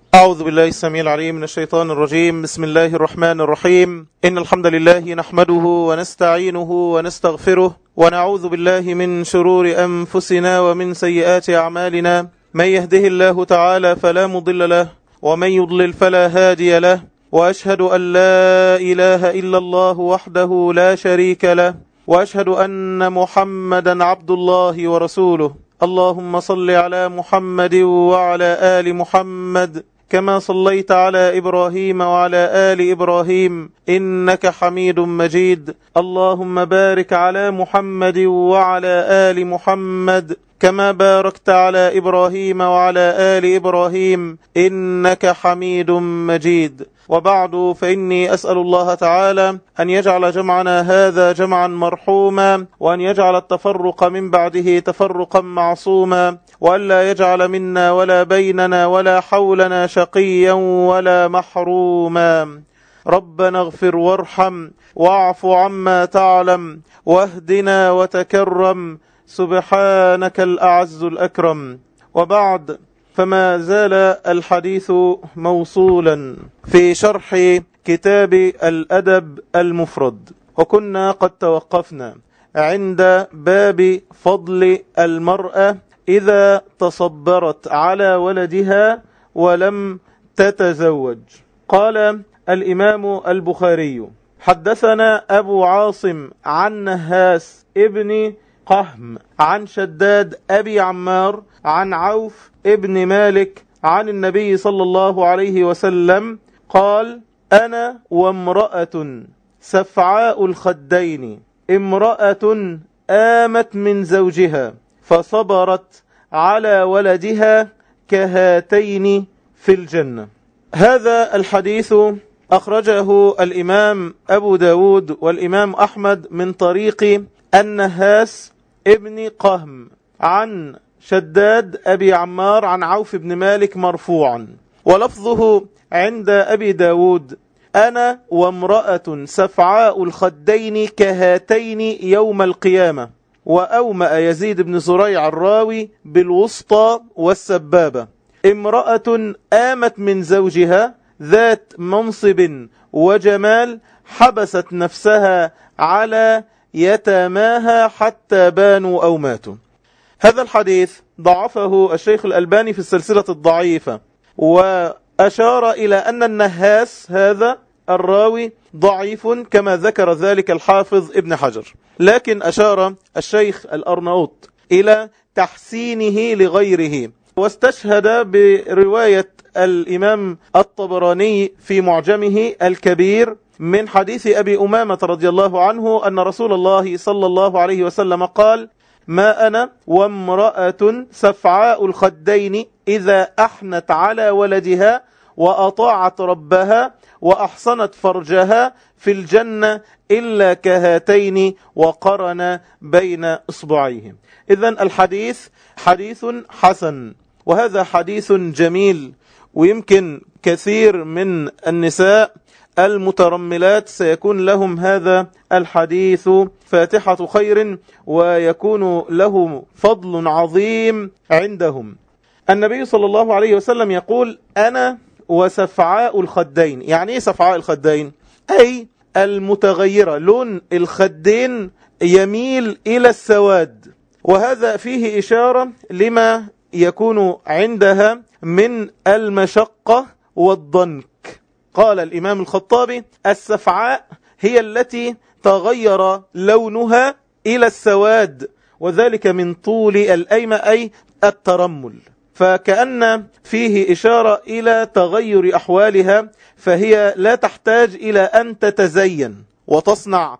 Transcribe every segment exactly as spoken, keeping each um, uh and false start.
أعوذ بالله السميع العليم من الشيطان الرجيم. بسم الله الرحمن الرحيم. إن الحمد لله نحمده ونستعينه ونستغفره ونعوذ بالله من شرور أنفسنا ومن سيئات أعمالنا. من يهده الله تعالى فلا مضل له ومن يضلل فلا هادي له، وأشهد أن لا إله إلا الله وحده لا شريك له، وأشهد أن محمدا عبد الله ورسوله. اللهم صل على محمد وعلى آل محمد كما صليت على إبراهيم وعلى آل إبراهيم إنك حميد مجيد. اللهم بارك على محمد وعلى آل محمد كما باركت على إبراهيم وعلى آل إبراهيم إنك حميد مجيد. وبعد، فإني أسأل الله تعالى أن يجعل جمعنا هذا جمعا مرحوما، وأن يجعل التفرق من بعده تفرقا معصوما، وأن لا يجعل منا ولا بيننا ولا حولنا شقيا ولا محروما. ربنا اغفر وارحم واعف عما تعلم واهدنا وتكرم، سبحانك الأعز الأكرم. وبعد، فما زال الحديث موصولا في شرح كتاب الأدب المفرد، وكنا قد توقفنا عند باب فضل المرأة إذا تصبرت على ولدها ولم تتزوج. قال الإمام البخاري: حدثنا أبو عاصم عن نهاس ابن قهم عن شداد أبي عمار عن عوف ابن مالك عن النبي صلى الله عليه وسلم قال: أنا وامرأة سفعاء الخدين، امرأة آمت من زوجها فصبرت على ولدها كهاتين في الجنة. هذا الحديث أخرجه الإمام أبو داود والإمام أحمد من طريق النهاس ابن قهم عن شداد أبي عمار عن عوف بن مالك مرفوعا، ولفظه عند أبي داود: أنا وامرأة سفعاء الخدين كهاتين يوم القيامة. وأومأ يزيد بن زريع الراوي بالوسطى والسبابة: امرأة آمت من زوجها ذات منصب وجمال، حبست نفسها على يتاماها حتى بانوا أو ماتوا. هذا الحديث ضعفه الشيخ الألباني في السلسلة الضعيفة، وأشار إلى أن النهاس هذا الراوي ضعيف كما ذكر ذلك الحافظ ابن حجر، لكن أشار الشيخ الأرناؤوط إلى تحسينه لغيره، واستشهد برواية الإمام الطبراني في معجمه الكبير من حديث أبي أمامة رضي الله عنه أن رسول الله صلى الله عليه وسلم قال: ما أنا وامرأة سفعاء الخدين إذا أحنت على ولدها وأطاعت ربها وأحصنت فرجها في الجنة إلا كهاتين وقرن بين إصبعيه. إذن الحديث حديث حسن، وهذا حديث جميل، ويمكن كثير من النساء المترملات سيكون لهم هذا الحديث فاتحة خير، ويكون له فضل عظيم عندهم. النبي صلى الله عليه وسلم يقول: أنا وسفعاء الخدين. يعني ايه سفعاء الخدين؟ أي المتغيرة، لون الخدين يميل إلى السواد، وهذا فيه إشارة لما يكون عندها من المشقة والضنك. قال الإمام الخطابي: السفعاء هي التي تغير لونها إلى السواد، وذلك من طول الأيمة أي الترمل، فكأن فيه إشارة إلى تغير أحوالها، فهي لا تحتاج إلى أن تتزين وتصنع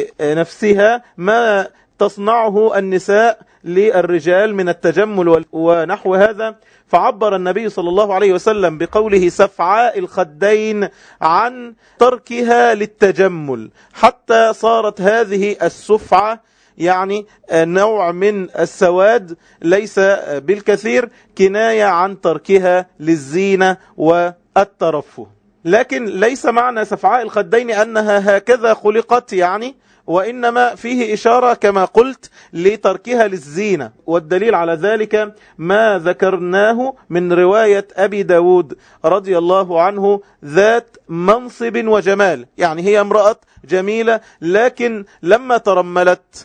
لنفسها ما تصنعه النساء للرجال من التجمل ونحو هذا. فعبر النبي صلى الله عليه وسلم بقوله سفعاء الخدين عن تركها للتجمل، حتى صارت هذه السفعة يعني نوع من السواد ليس بالكثير، كناية عن تركها للزينة والترفه. لكن ليس معنى سفعاء الخدين أنها هكذا خلقت يعني، وإنما فيه إشارة كما قلت لتركها للزينة. والدليل على ذلك ما ذكرناه من رواية أبي داود رضي الله عنه ذات منصب وجمال، يعني هي امرأة جميلة لكن لما ترملت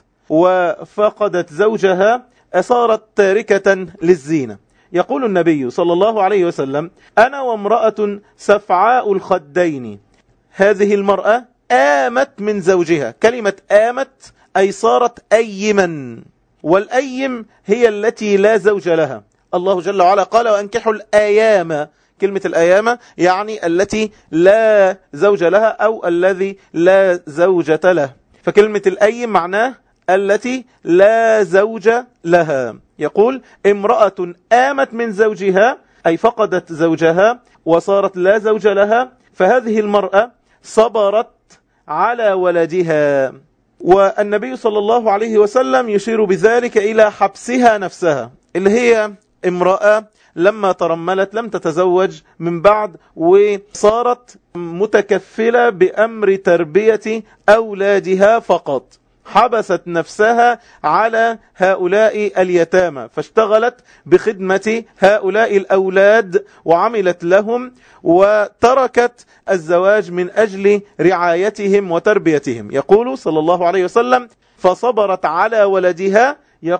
وفقدت زوجها صارت تاركة للزينة. يقول النبي صلى الله عليه وسلم: أنا وامرأة سفعاء الخدين. هذه المرأة آمت من زوجها. كلمة آمت أي صارت أيما، والأيم هي التي لا زوج لها. الله جل وعلا قال: وأنكحوا الأيام. كلمة الأيام يعني التي لا زوج لها أو الذي لا زوجة له، فكلمة الأيم معناه التي لا زوج لها. يقول: امرأة آمت من زوجها أي فقدت زوجها وصارت لا زوج لها، فهذه المرأة صبرت على ولدها. والنبي صلى الله عليه وسلم يشير بذلك إلى حبسها نفسها، اللي هي امرأة لما ترملت لم تتزوج من بعد وصارت متكفلة بأمر تربية أولادها فقط، حبست نفسها على هؤلاء اليتامى فاشتغلت بخدمة هؤلاء الأولاد وعملت لهم، وتركت الزواج من أجل رعايتهم وتربيتهم. يقول صلى الله عليه وسلم: فصبرت على ولدها،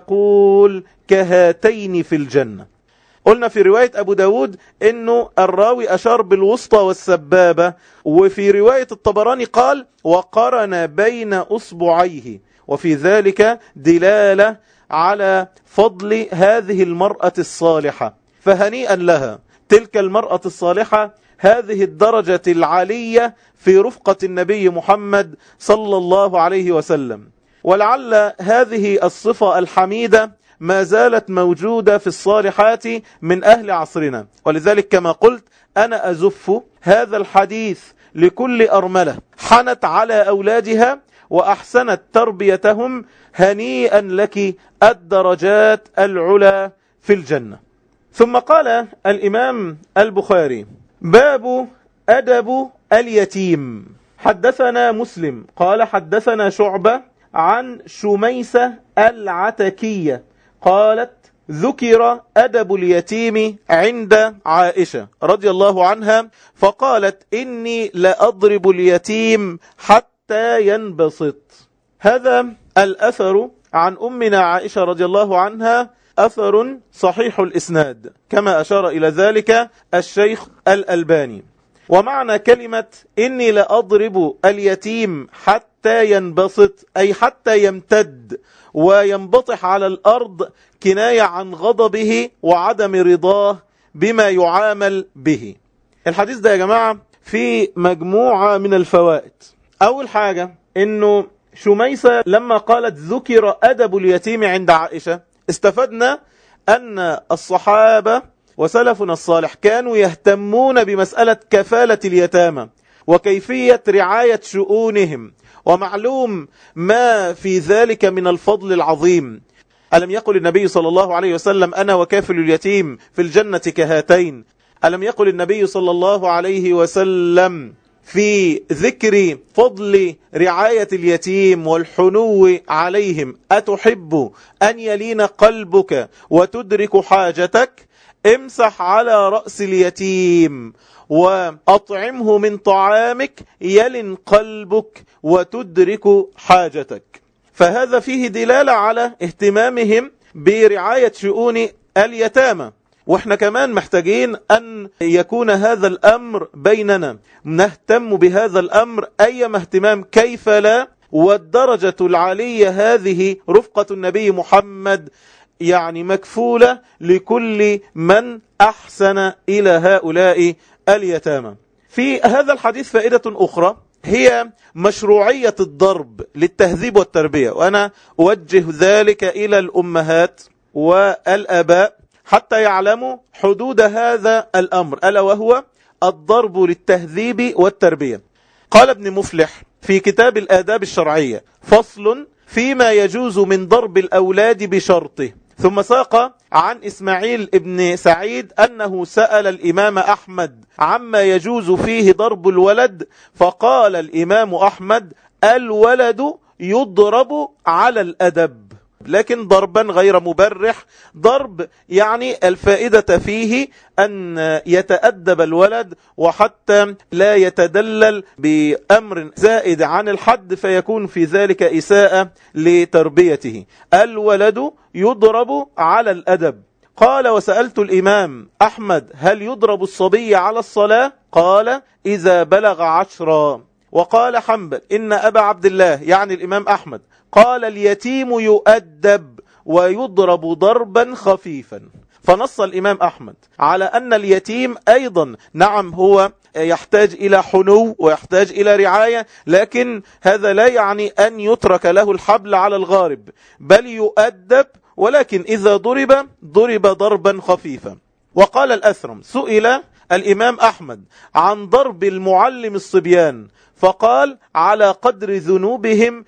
يقول: كهاتين في الجنة. قلنا في رواية أبو داود إنه الراوي أشار بالوسطى والسبابة، وفي رواية الطبراني قال: وقرن بين أصبعيه، وفي ذلك دلالة على فضل هذه المرأة الصالحة. فهنيئا لها تلك المرأة الصالحة، هذه الدرجة العالية في رفقة النبي محمد صلى الله عليه وسلم. ولعل هذه الصفة الحميدة ما زالت موجودة في الصالحات من أهل عصرنا، ولذلك كما قلت أنا أزف هذا الحديث لكل أرملة حنت على أولادها وأحسنت تربيتهم. هنيئا لك الدرجات العلى في الجنة. ثم قال الإمام البخاري: باب أدب اليتيم. حدثنا مسلم قال حدثنا شعبة عن شميسة العتكية قالت: ذكر أدب اليتيم عند عائشة رضي الله عنها فقالت: إني لأضرب اليتيم حتى ينبسط. هذا الأثر عن أمنا عائشة رضي الله عنها أثر صحيح الإسناد، كما أشار إلى ذلك الشيخ الألباني. ومعنى كلمة إني لأضرب اليتيم حتى ينبسط أي حتى يمتد وينبطح على الأرض، كناية عن غضبه وعدم رضاه بما يعامل به. الحديث ده يا جماعة في مجموعة من الفوائد. أول حاجة إنه شميسة لما قالت ذكر أدب اليتيم عند عائشة، استفدنا أن الصحابة وسلفنا الصالح كانوا يهتمون بمسألة كفالة اليتامى وكيفية رعاية شؤونهم، ومعلوم ما في ذلك من الفضل العظيم. ألم يقل النبي صلى الله عليه وسلم: أنا وكافل اليتيم في الجنة كهاتين؟ ألم يقل النبي صلى الله عليه وسلم في ذكر فضل رعاية اليتيم والحنو عليهم: أتحب أن يلين قلبك وتدرك حاجتك؟ امسح على رأس اليتيم وأطعمه من طعامك يلن قلبك وتدرك حاجتك. فهذا فيه دلالة على اهتمامهم برعاية شؤون اليتامى. واحنا كمان محتاجين أن يكون هذا الأمر بيننا، نهتم بهذا الأمر أيما اهتمام، كيف لا؟ والدرجة العالية هذه رفقة النبي محمد يعني مكفولة لكل من أحسن إلى هؤلاء اليتامى. في هذا الحديث فائدة أخرى هي مشروعية الضرب للتهذيب والتربية، وأنا أوجه ذلك إلى الأمهات والآباء حتى يعلموا حدود هذا الأمر، ألا وهو الضرب للتهذيب والتربية. قال ابن مفلح في كتاب الآداب الشرعية: فصل فيما يجوز من ضرب الأولاد بشرطه، ثم ساق عن إسماعيل ابن سعيد أنه سأل الإمام أحمد عما يجوز فيه ضرب الولد، فقال الإمام أحمد: الولد يضرب على الأدب، لكن ضربا غير مبرح، ضرب يعني الفائدة فيه أن يتأدب الولد وحتى لا يتدلل بأمر زائد عن الحد فيكون في ذلك إساءة لتربيته. الولد يضرب على الأدب. قال: وسألت الإمام أحمد: هل يضرب الصبي على الصلاة؟ قال: إذا بلغ عشرا. وقال حنبل: إن أبا عبد الله يعني الإمام أحمد قال: اليتيم يؤدب ويضرب ضربا خفيفا. فنص الإمام أحمد على أن اليتيم أيضا نعم هو يحتاج إلى حنو ويحتاج إلى رعاية، لكن هذا لا يعني أن يترك له الحبل على الغارب، بل يؤدب، ولكن إذا ضرب ضرب ضربا خفيفا. وقال الأثرم: سئل الإمام أحمد عن ضرب المعلم الصبيان، فقال: على قدر ذنوبهم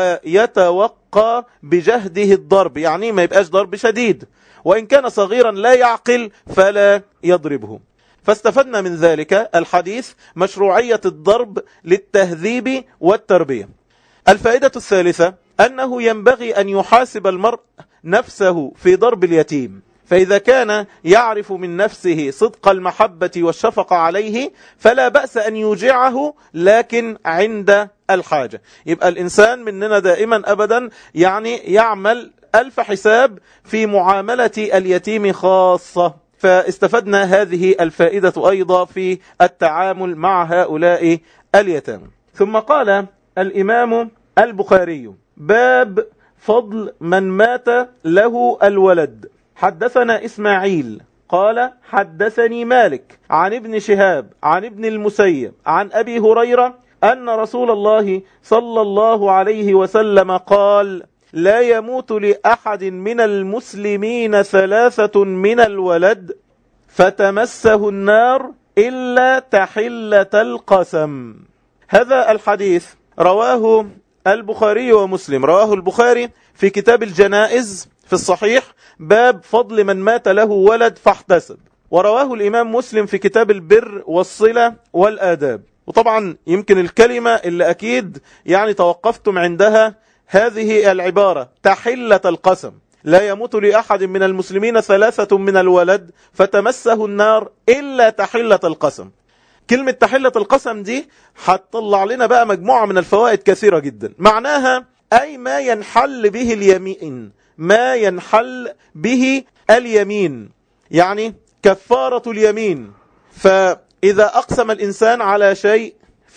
ويتوقى بجهده الضرب، يعني ما يبقاش ضرب شديد، وإن كان صغيرا لا يعقل فلا يضربه. فاستفدنا من ذلك الحديث مشروعية الضرب للتهذيب والتربية. الفائدة الثالثة أنه ينبغي أن يحاسب المرء نفسه في ضرب اليتيم، فإذا كان يعرف من نفسه صدق المحبة والشفقة عليه فلا بأس أن يوجعه، لكن عند الحاجة. يبقى الإنسان مننا دائما أبدا يعني يعمل ألف حساب في معاملة اليتيم خاصة. فاستفدنا هذه الفائدة أيضا في التعامل مع هؤلاء اليتامى. ثم قال الإمام البخاري: باب فضل من مات له الولد. حدثنا إسماعيل قال: حدثني مالك عن ابن شهاب عن ابن المسيب عن أبي هريرة أن رسول الله صلى الله عليه وسلم قال: لا يموت لأحد من المسلمين ثلاثة من الولد فتمسه النار إلا تحلة القسم. هذا الحديث رواه البخاري ومسلم. رواه البخاري في كتاب الجنائز في الصحيح باب فضل من مات له ولد فاحتسب، ورواه الإمام مسلم في كتاب البر والصلة والآداب. وطبعا يمكن الكلمة اللي أكيد يعني توقفتم عندها هذه العبارة: تحلة القسم. لا يموت لأحد من المسلمين ثلاثة من الولد فتمسه النار إلا تحلة القسم. كلمة تحلة القسم دي هتطلع لنا بقى مجموعة من الفوائد كثيرة جدا. معناها أي ما ينحل به اليمين، ما ينحل به اليمين، يعني كفارة اليمين. فإذا أقسم الإنسان على شيء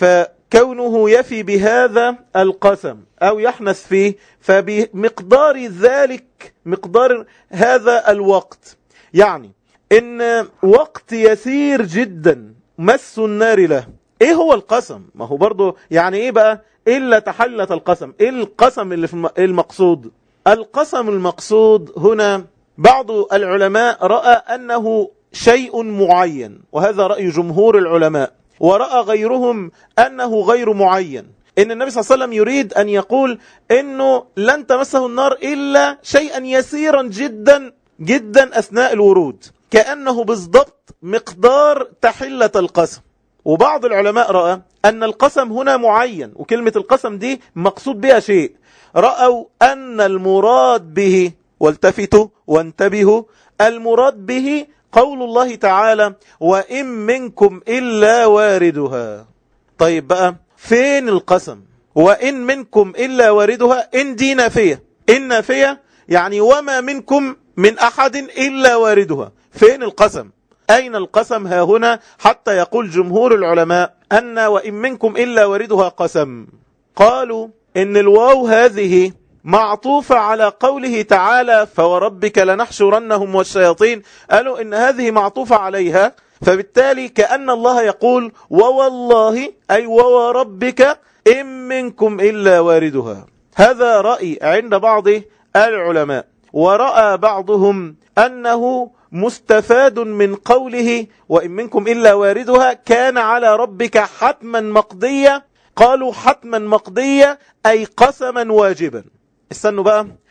فكونه يفي بهذا القسم أو يحنث فيه، فبمقدار ذلك مقدار هذا الوقت، يعني إن وقت يسير جدا مس النار له. إيه هو القسم؟ ما هو برضو يعني إيه بقى إلا تحلة القسم؟ إيه القسم اللي في المقصود؟ القسم المقصود هنا بعض العلماء رأى أنه شيء معين، وهذا رأي جمهور العلماء، ورأى غيرهم أنه غير معين. إن النبي صلى الله عليه وسلم يريد أن يقول إنه لن تمسه النار إلا شيئا يسيرا جدا جدا أثناء الورود، كأنه بالضبط مقدار تحلة القسم. وبعض العلماء رأى أن القسم هنا معين، وكلمة القسم دي مقصود بها شيء. رأوا أن المراد به، والتفتوا وانتبهوا، المراد به قول الله تعالى: وإن منكم إلا واردها. طيب بقى فين القسم؟ وإن منكم إلا واردها، إن دي نافية، إن نافية يعني وما منكم من أحد إلا واردها. فين القسم؟ أين القسم ها هنا؟ حتى يقول جمهور العلماء أن وإن منكم إلا واردها قسم. قالوا إن الواو هذه معطوفة على قوله تعالى: فوربك لنحشرنهم والشياطين. قالوا إن هذه معطوفة عليها، فبالتالي كأن الله يقول ووالله أي ووربك إن منكم إلا واردها. هذا رأي عند بعض العلماء. ورأى بعضهم أنه مستفاد من قوله وإن منكم إلا واردها كان على ربك حتما مقضية. قالوا حتما مقضية أي قسما واجبا. استنوا بقى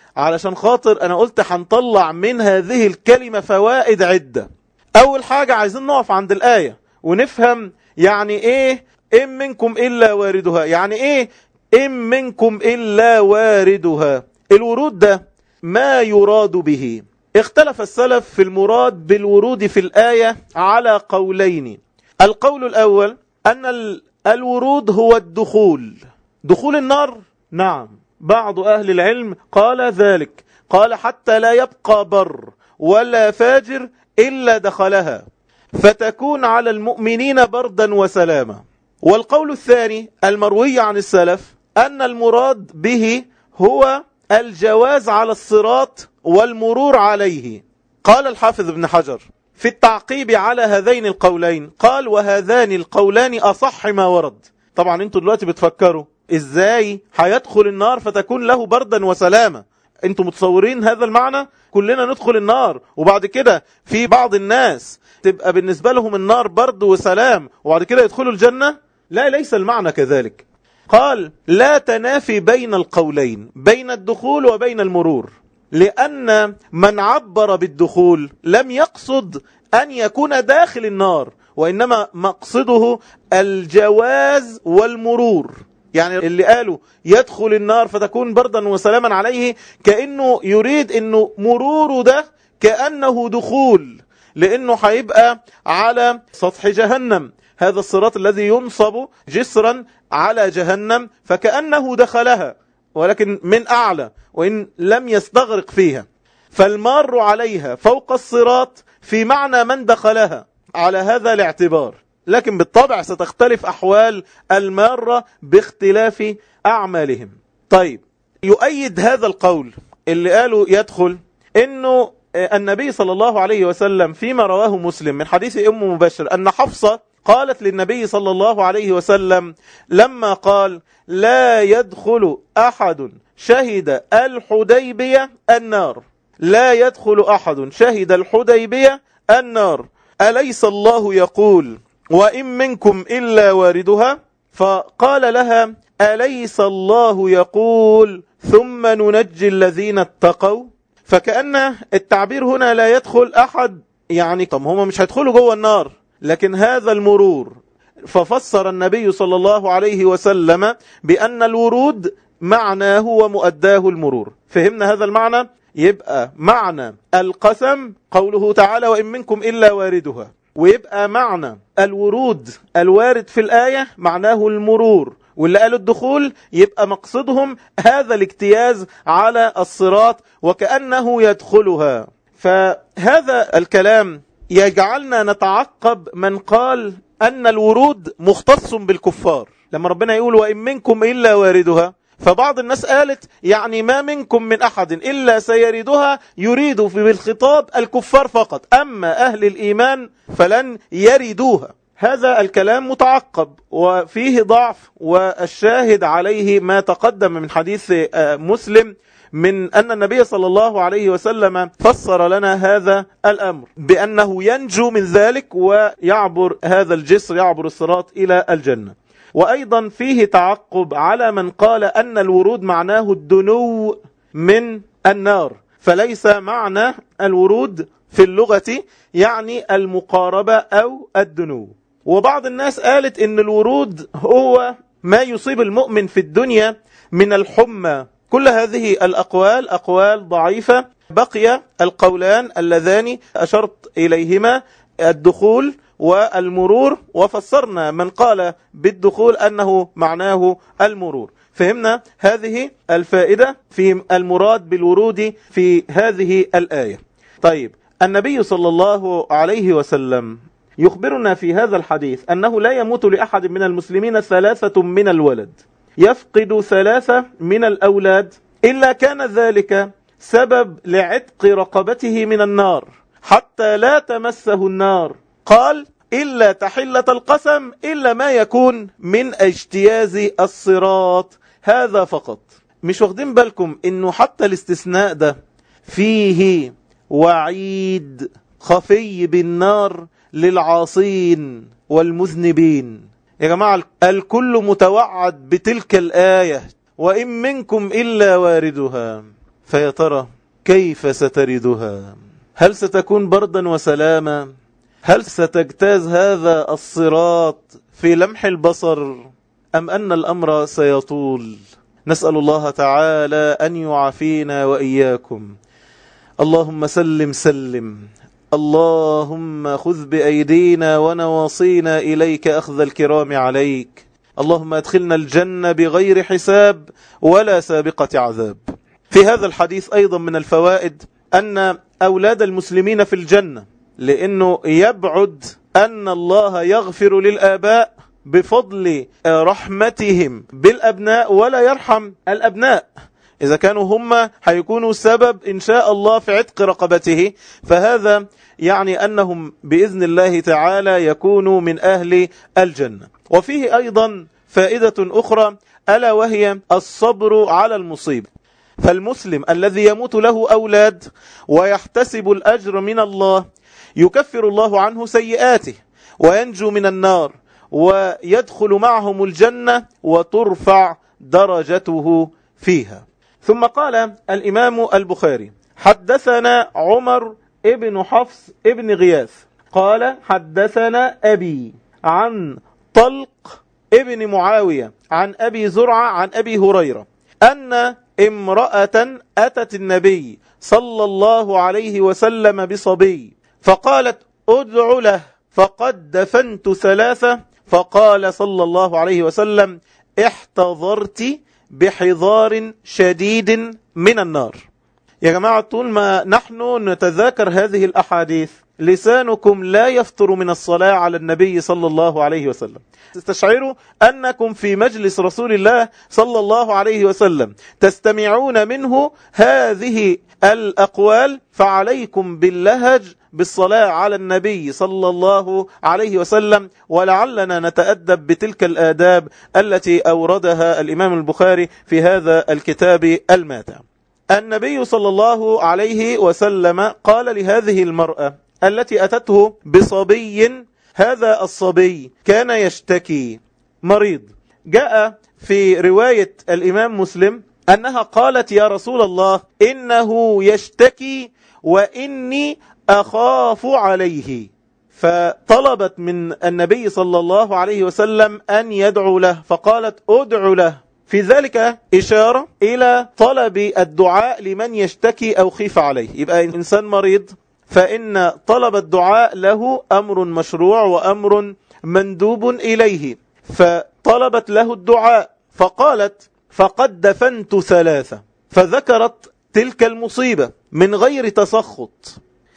علشان خاطر أنا قلت هنطلع من هذه الكلمة فوائد عدة. أول حاجة عايزين نقف عند الآية ونفهم يعني إيه إن منكم إلا واردها. يعني إيه إن منكم إلا واردها؟ الورود ده ما يراد به؟ اختلف السلف في المراد بالورود في الآية على قولين. القول الأول أن الورود هو الدخول، دخول النار. نعم، بعض أهل العلم قال ذلك، قال حتى لا يبقى بر ولا فاجر إلا دخلها، فتكون على المؤمنين بردا وسلاما. والقول الثاني المروي عن السلف أن المراد به هو الجواز على الصراط والمرور عليه. قال الحافظ ابن حجر في التعقيب على هذين القولين، قال وهذان القولان أصح ما ورد. طبعا انتوا دلوقتي بتفكروا ازاي هيدخل النار فتكون له بردا وسلاما. انتوا متصورين هذا المعنى؟ كلنا ندخل النار وبعد كده في بعض الناس تبقى بالنسبة لهم النار برد وسلام وبعد كده يدخلوا الجنة؟ لا، ليس المعنى كذلك. قال لا تنافي بين القولين، بين الدخول وبين المرور، لأن من عبر بالدخول لم يقصد أن يكون داخل النار، وإنما مقصده الجواز والمرور. يعني اللي قالوا يدخل النار فتكون بردا وسلاما عليه كأنه يريد أنه مروره ده كأنه دخول، لأنه هيبقى على سطح جهنم، هذا الصراط الذي ينصب جسرا على جهنم فكأنه دخلها ولكن من أعلى وإن لم يستغرق فيها، فالمار عليها فوق الصراط في معنى من دخلها على هذا الاعتبار. لكن بالطبع ستختلف أحوال المارة باختلاف أعمالهم. طيب، يؤيد هذا القول اللي قالوا يدخل إنه النبي صلى الله عليه وسلم فيما رواه مسلم من حديث أم مبشر أن حفصة قالت للنبي صلى الله عليه وسلم لما قال لا يدخل أحد شهد الحديبية النار، لا يدخل أحد شهد الحديبية النار، أليس الله يقول وإن منكم إلا واردها؟ فقال لها أليس الله يقول ثم ننجي الذين اتقوا؟ فكأن التعبير هنا لا يدخل أحد، يعني طب هم مش هيدخلوا جوه النار لكن هذا المرور. ففسر النبي صلى الله عليه وسلم بأن الورود معناه ومؤداه المرور. فهمنا هذا المعنى؟ يبقى معنى القسم قوله تعالى وإن منكم إلا واردها، ويبقى معنى الورود الوارد في الآية معناه المرور، واللي قالوا الدخول يبقى مقصدهم هذا الاجتياز على الصراط وكأنه يدخلها. فهذا الكلام يجعلنا نتعقب من قال أن الورود مختص بالكفار. لما ربنا يقول وإن منكم إلا واردها، فبعض الناس قالت يعني ما منكم من أحد إلا سيردها، يريد في بالخطاب الكفار فقط، أما أهل الإيمان فلن يردوها. هذا الكلام متعقب وفيه ضعف، والشاهد عليه ما تقدم من حديث مسلم من أن النبي صلى الله عليه وسلم فسر لنا هذا الأمر بأنه ينجو من ذلك ويعبر هذا الجسر، يعبر الصراط إلى الجنة. وأيضا فيه تعقب على من قال أن الورود معناه الدنو من النار، فليس معنى الورود في اللغة يعني المقاربة أو الدنو. وبعض الناس قالت إن الورود هو ما يصيب المؤمن في الدنيا من الحمى. كل هذه الأقوال أقوال ضعيفة. بقي القولان اللذان أشرت إليهما، الدخول والمرور، وفسرنا من قال بالدخول أنه معناه المرور. فهمنا هذه الفائدة في المراد بالورود في هذه الآية. طيب، النبي صلى الله عليه وسلم يخبرنا في هذا الحديث أنه لا يموت لأحد من المسلمين ثلاثة من الولد، يفقد ثلاثة من الأولاد إلا كان ذلك سبب لعتق رقبته من النار حتى لا تمسه النار. قال إلا تحلة القسم، إلا ما يكون من اجتياز الصراط، هذا فقط. مش واخدين بالكم إنه حتى الاستثناء ده فيه وعيد خفي بالنار للعاصين والمذنبين. يا جماعة الكل متوعد بتلك الآية وإن منكم إلا واردها. فيا ترى كيف ستردها؟ هل ستكون بردا وسلاما؟ هل ستجتاز هذا الصراط في لمح البصر، أم أن الأمر سيطول؟ نسأل الله تعالى أن يعافينا وإياكم. اللهم سلم سلم، اللهم خذ بأيدينا ونواصينا إليك أخذ الكرام عليك. اللهم أدخلنا الجنة بغير حساب ولا سابقة عذاب. في هذا الحديث أيضا من الفوائد أن أولاد المسلمين في الجنة، لأنه يبعد أن الله يغفر للآباء بفضل رحمتهم بالأبناء ولا يرحم الأبناء. إذا كانوا هم هيكونوا سبب إن شاء الله في عتق رقبته، فهذا يعني أنهم بإذن الله تعالى يكونوا من أهل الجنة. وفيه أيضا فائدة أخرى، ألا وهي الصبر على المصيبة. فالمسلم الذي يموت له أولاد ويحتسب الأجر من الله، يكفر الله عنه سيئاته وينجو من النار ويدخل معهم الجنة وترفع درجته فيها. ثم قال الإمام البخاري: حدثنا عمر ابن حفص ابن غياث قال حدثنا أبي عن طلق ابن معاوية عن أبي زرعة عن أبي هريرة أن امرأة أتت النبي صلى الله عليه وسلم بصبي فقالت: ادع له فقد دفنت ثلاثة. فقال صلى الله عليه وسلم: احتضرت بحضار شديد من النار. يا جماعة، طول ما نحن نتذاكر هذه الأحاديث لسانكم لا يفتر من الصلاة على النبي صلى الله عليه وسلم. تستشعروا أنكم في مجلس رسول الله صلى الله عليه وسلم تستمعون منه هذه الأقوال، فعليكم باللهج بالصلاة على النبي صلى الله عليه وسلم. ولعلنا نتأدب بتلك الآداب التي أوردها الإمام البخاري في هذا الكتاب الماتع. النبي صلى الله عليه وسلم قال لهذه المرأة التي أتته بصبي، هذا الصبي كان يشتكي مريض. جاء في رواية الإمام مسلم أنها قالت: يا رسول الله، إنه يشتكي وإني أخاف عليه. فطلبت من النبي صلى الله عليه وسلم أن يدعو له، فقالت: أدع له. في ذلك إشارة إلى طلب الدعاء لمن يشتكي أو خيف عليه. يبقى إنسان مريض فإن طلب الدعاء له أمر مشروع وأمر مندوب إليه، فطلبت له الدعاء. فقالت: فقد دفنت ثلاثة، فذكرت تلك المصيبة من غير تسخط.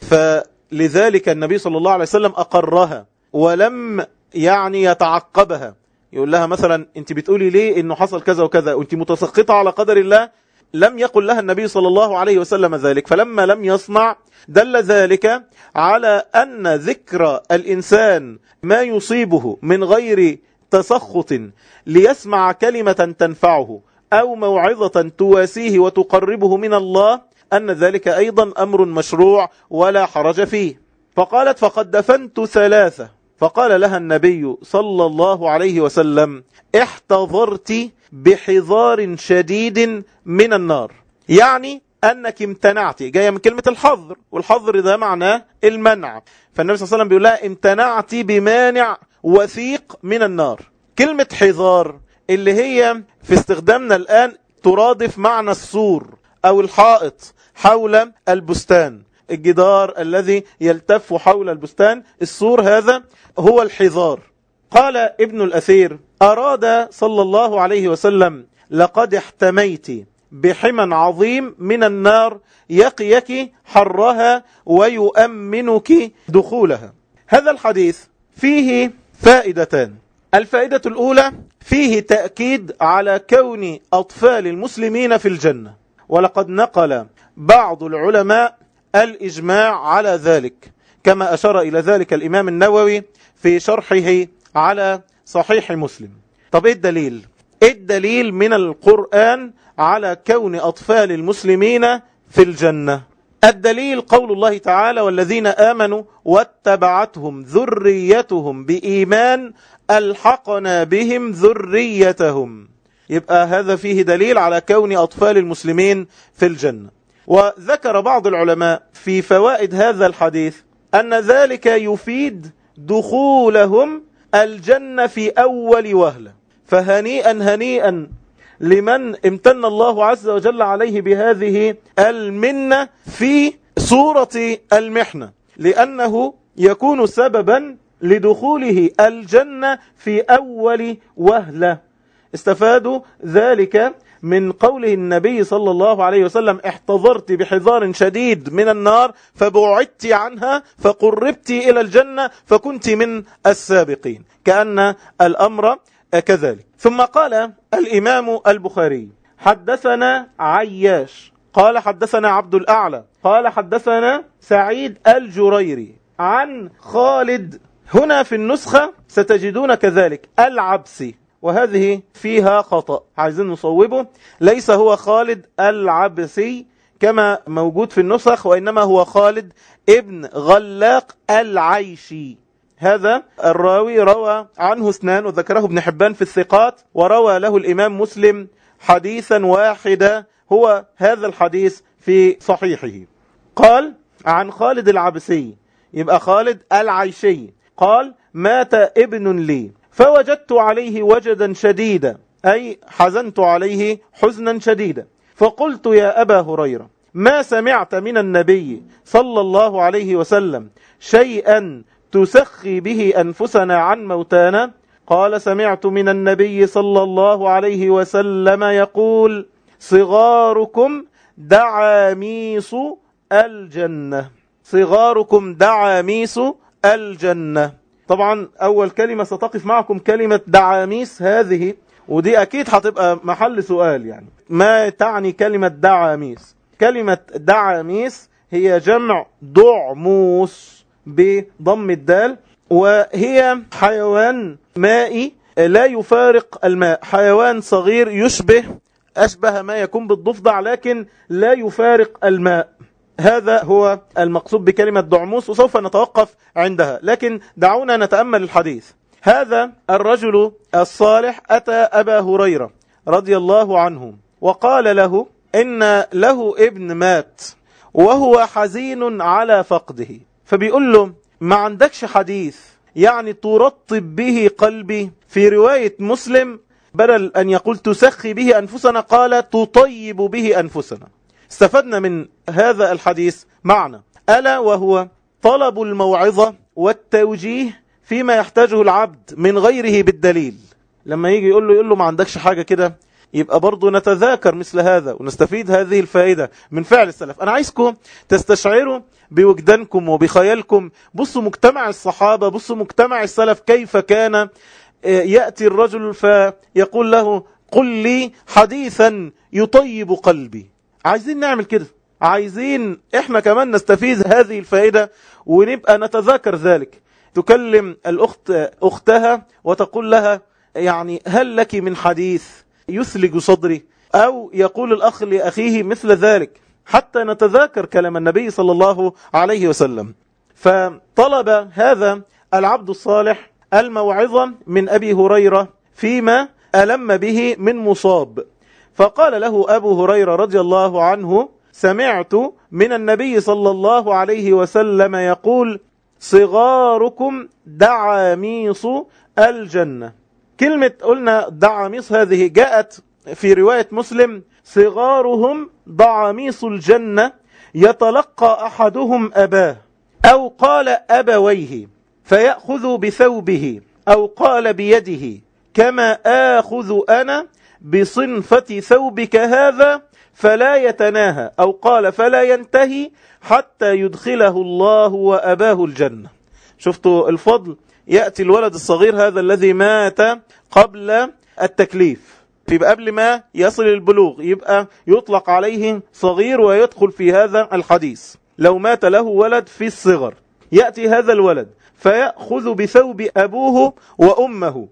فلذلك النبي صلى الله عليه وسلم أقرها ولم يعني يتعقبها، يقول لها مثلا: انت بتقولي ليه انه حصل كذا وكذا وانت متسخطة على قدر الله؟ لم يقل لها النبي صلى الله عليه وسلم ذلك. فلما لم يصنع دل ذلك على أن ذكر الإنسان ما يصيبه من غير تسخط ليسمع كلمة تنفعه أو موعظة تواسيه وتقربه من الله، أن ذلك أيضا أمر مشروع ولا حرج فيه. فقالت: فقد دفنت ثلاثة. فقال لها النبي صلى الله عليه وسلم: احتضرت بحضار شديد من النار، يعني أنك امتنعت. جاية من كلمة الحظر، والحظر ده معناه المنع. فالنبي صلى الله عليه وسلم بيقول لها: امتنعت بمانع وثيق من النار. كلمة حضار اللي هي في استخدامنا الآن ترادف معنى السور أو الحائط حول البستان، الجدار الذي يلتف حول البستان، السور هذا هو الحضار. قال ابن الأثير: أراد صلى الله عليه وسلم: لقد احتميت بحمى عظيم من النار يقيك حرها ويؤمنك دخولها. هذا الحديث فيه فائدتان. الفائدة الأولى فيه تأكيد على كون أطفال المسلمين في الجنة، ولقد نقل بعض العلماء الإجماع على ذلك، كما أشار إلى ذلك الإمام النووي في شرحه على صحيح مسلم. طب إيه الدليل؟ إيه الدليل من القرآن على كون أطفال المسلمين في الجنة؟ الدليل قول الله تعالى: والذين آمنوا واتبعتهم ذريتهم بإيمان ألحقنا بهم ذريتهم. يبقى هذا فيه دليل على كون أطفال المسلمين في الجنة. وذكر بعض العلماء في فوائد هذا الحديث أن ذلك يفيد دخولهم الجنة في أول وهلة. فهنيئا هنيئا لمن امتن الله عز وجل عليه بهذه المنة في سورة المحنة، لأنه يكون سببا لدخوله الجنة في أول وهلة. استفادوا ذلك من قوله النبي صلى الله عليه وسلم: احتضرت بحذار شديد من النار فبعدت عنها فقربت إلى الجنة فكنت من السابقين، كأن الأمر كذلك. ثم قال الإمام البخاري: حدثنا عياش قال حدثنا عبد الأعلى قال حدثنا سعيد الجريري عن خالد. هنا في النسخة ستجدون كذلك العبسي، وهذه فيها خطأ، عايزين نصوبه. ليس هو خالد العبسي كما موجود في النسخ، وإنما هو خالد ابن غلاق العيشي. هذا الراوي روى عنه اثنان وذكره ابن حبان في الثقات، وروى له الإمام مسلم حديثا واحدا هو هذا الحديث في صحيحه. قال عن خالد العبسي، يبقى خالد العيشي، قال: مات ابن لي فوجدت عليه وجدا شديدا، أي حزنت عليه حزنا شديدا، فقلت: يا أبا هريرة، ما سمعت من النبي صلى الله عليه وسلم شيئا تسخي به أنفسنا عن موتانا؟ قال: سمعت من النبي صلى الله عليه وسلم يقول: صغاركم دعاميس الجنة. صغاركم دعاميس الجنة. طبعا أول كلمة ستقف معكم كلمة دعاميس هذه، ودي أكيد هتبقى محل سؤال، يعني ما تعني كلمة دعاميس؟ كلمة دعاميس هي جمع دعموس بضم الدال، وهي حيوان مائي لا يفارق الماء، حيوان صغير يشبه أشبه ما يكون بالضفدع لكن لا يفارق الماء. هذا هو المقصود بكلمة دعموس، وسوف نتوقف عندها، لكن دعونا نتأمل الحديث. هذا الرجل الصالح أتى أبا هريرة رضي الله عنه وقال له إن له ابن مات وهو حزين على فقده، فبيقول له: ما عندكش حديث يعني ترطب به قلبي؟ في رواية مسلم بدل أن يقول تسخي به أنفسنا قال تطيب به أنفسنا. استفدنا من هذا الحديث معنى، ألا وهو طلب الموعظة والتوجيه فيما يحتاجه العبد من غيره بالدليل. لما يجي يقول له يقول له ما عندكش حاجة كده، يبقى برضو نتذاكر مثل هذا ونستفيد هذه الفائدة من فعل السلف. أنا عايزكم تستشعروا بوجدانكم وبخيالكم، بصوا مجتمع الصحابة، بصوا مجتمع السلف كيف كان يأتي الرجل فيقول له: قل لي حديثا يطيب قلبي. عايزين نعمل كده، عايزين احنا كمان نستفيد هذه الفائدة ونبقى نتذاكر ذلك. تكلم الأخت أختها وتقول لها: يعني هل لك من حديث يثلج صدري؟ أو يقول الأخ لأخيه مثل ذلك، حتى نتذاكر كلام النبي صلى الله عليه وسلم. فطلب هذا العبد الصالح الموعظة من أبي هريرة فيما ألم به من مصاب، فقال له أبو هريرة رضي الله عنه: سمعت من النبي صلى الله عليه وسلم يقول: صغاركم دعاميص الجنة. كلمة قلنا دعاميص هذه جاءت في رواية مسلم: صغارهم دعاميص الجنة يتلقى أحدهم أباه، أو قال أبويه، فيأخذ بثوبه، أو قال بيده، كما آخذ أنا بصنفة ثوبك هذا، فلا يتناهى، أو قال فلا ينتهي حتى يدخله الله وأباه الجنة. شفتوا الفضل؟ يأتي الولد الصغير هذا الذي مات قبل التكليف، يبقى قبل ما يصل البلوغ يبقى يطلق عليه صغير ويدخل في هذا الحديث. لو مات له ولد في الصغر، يأتي هذا الولد فيأخذ بثوب أبوه وأمه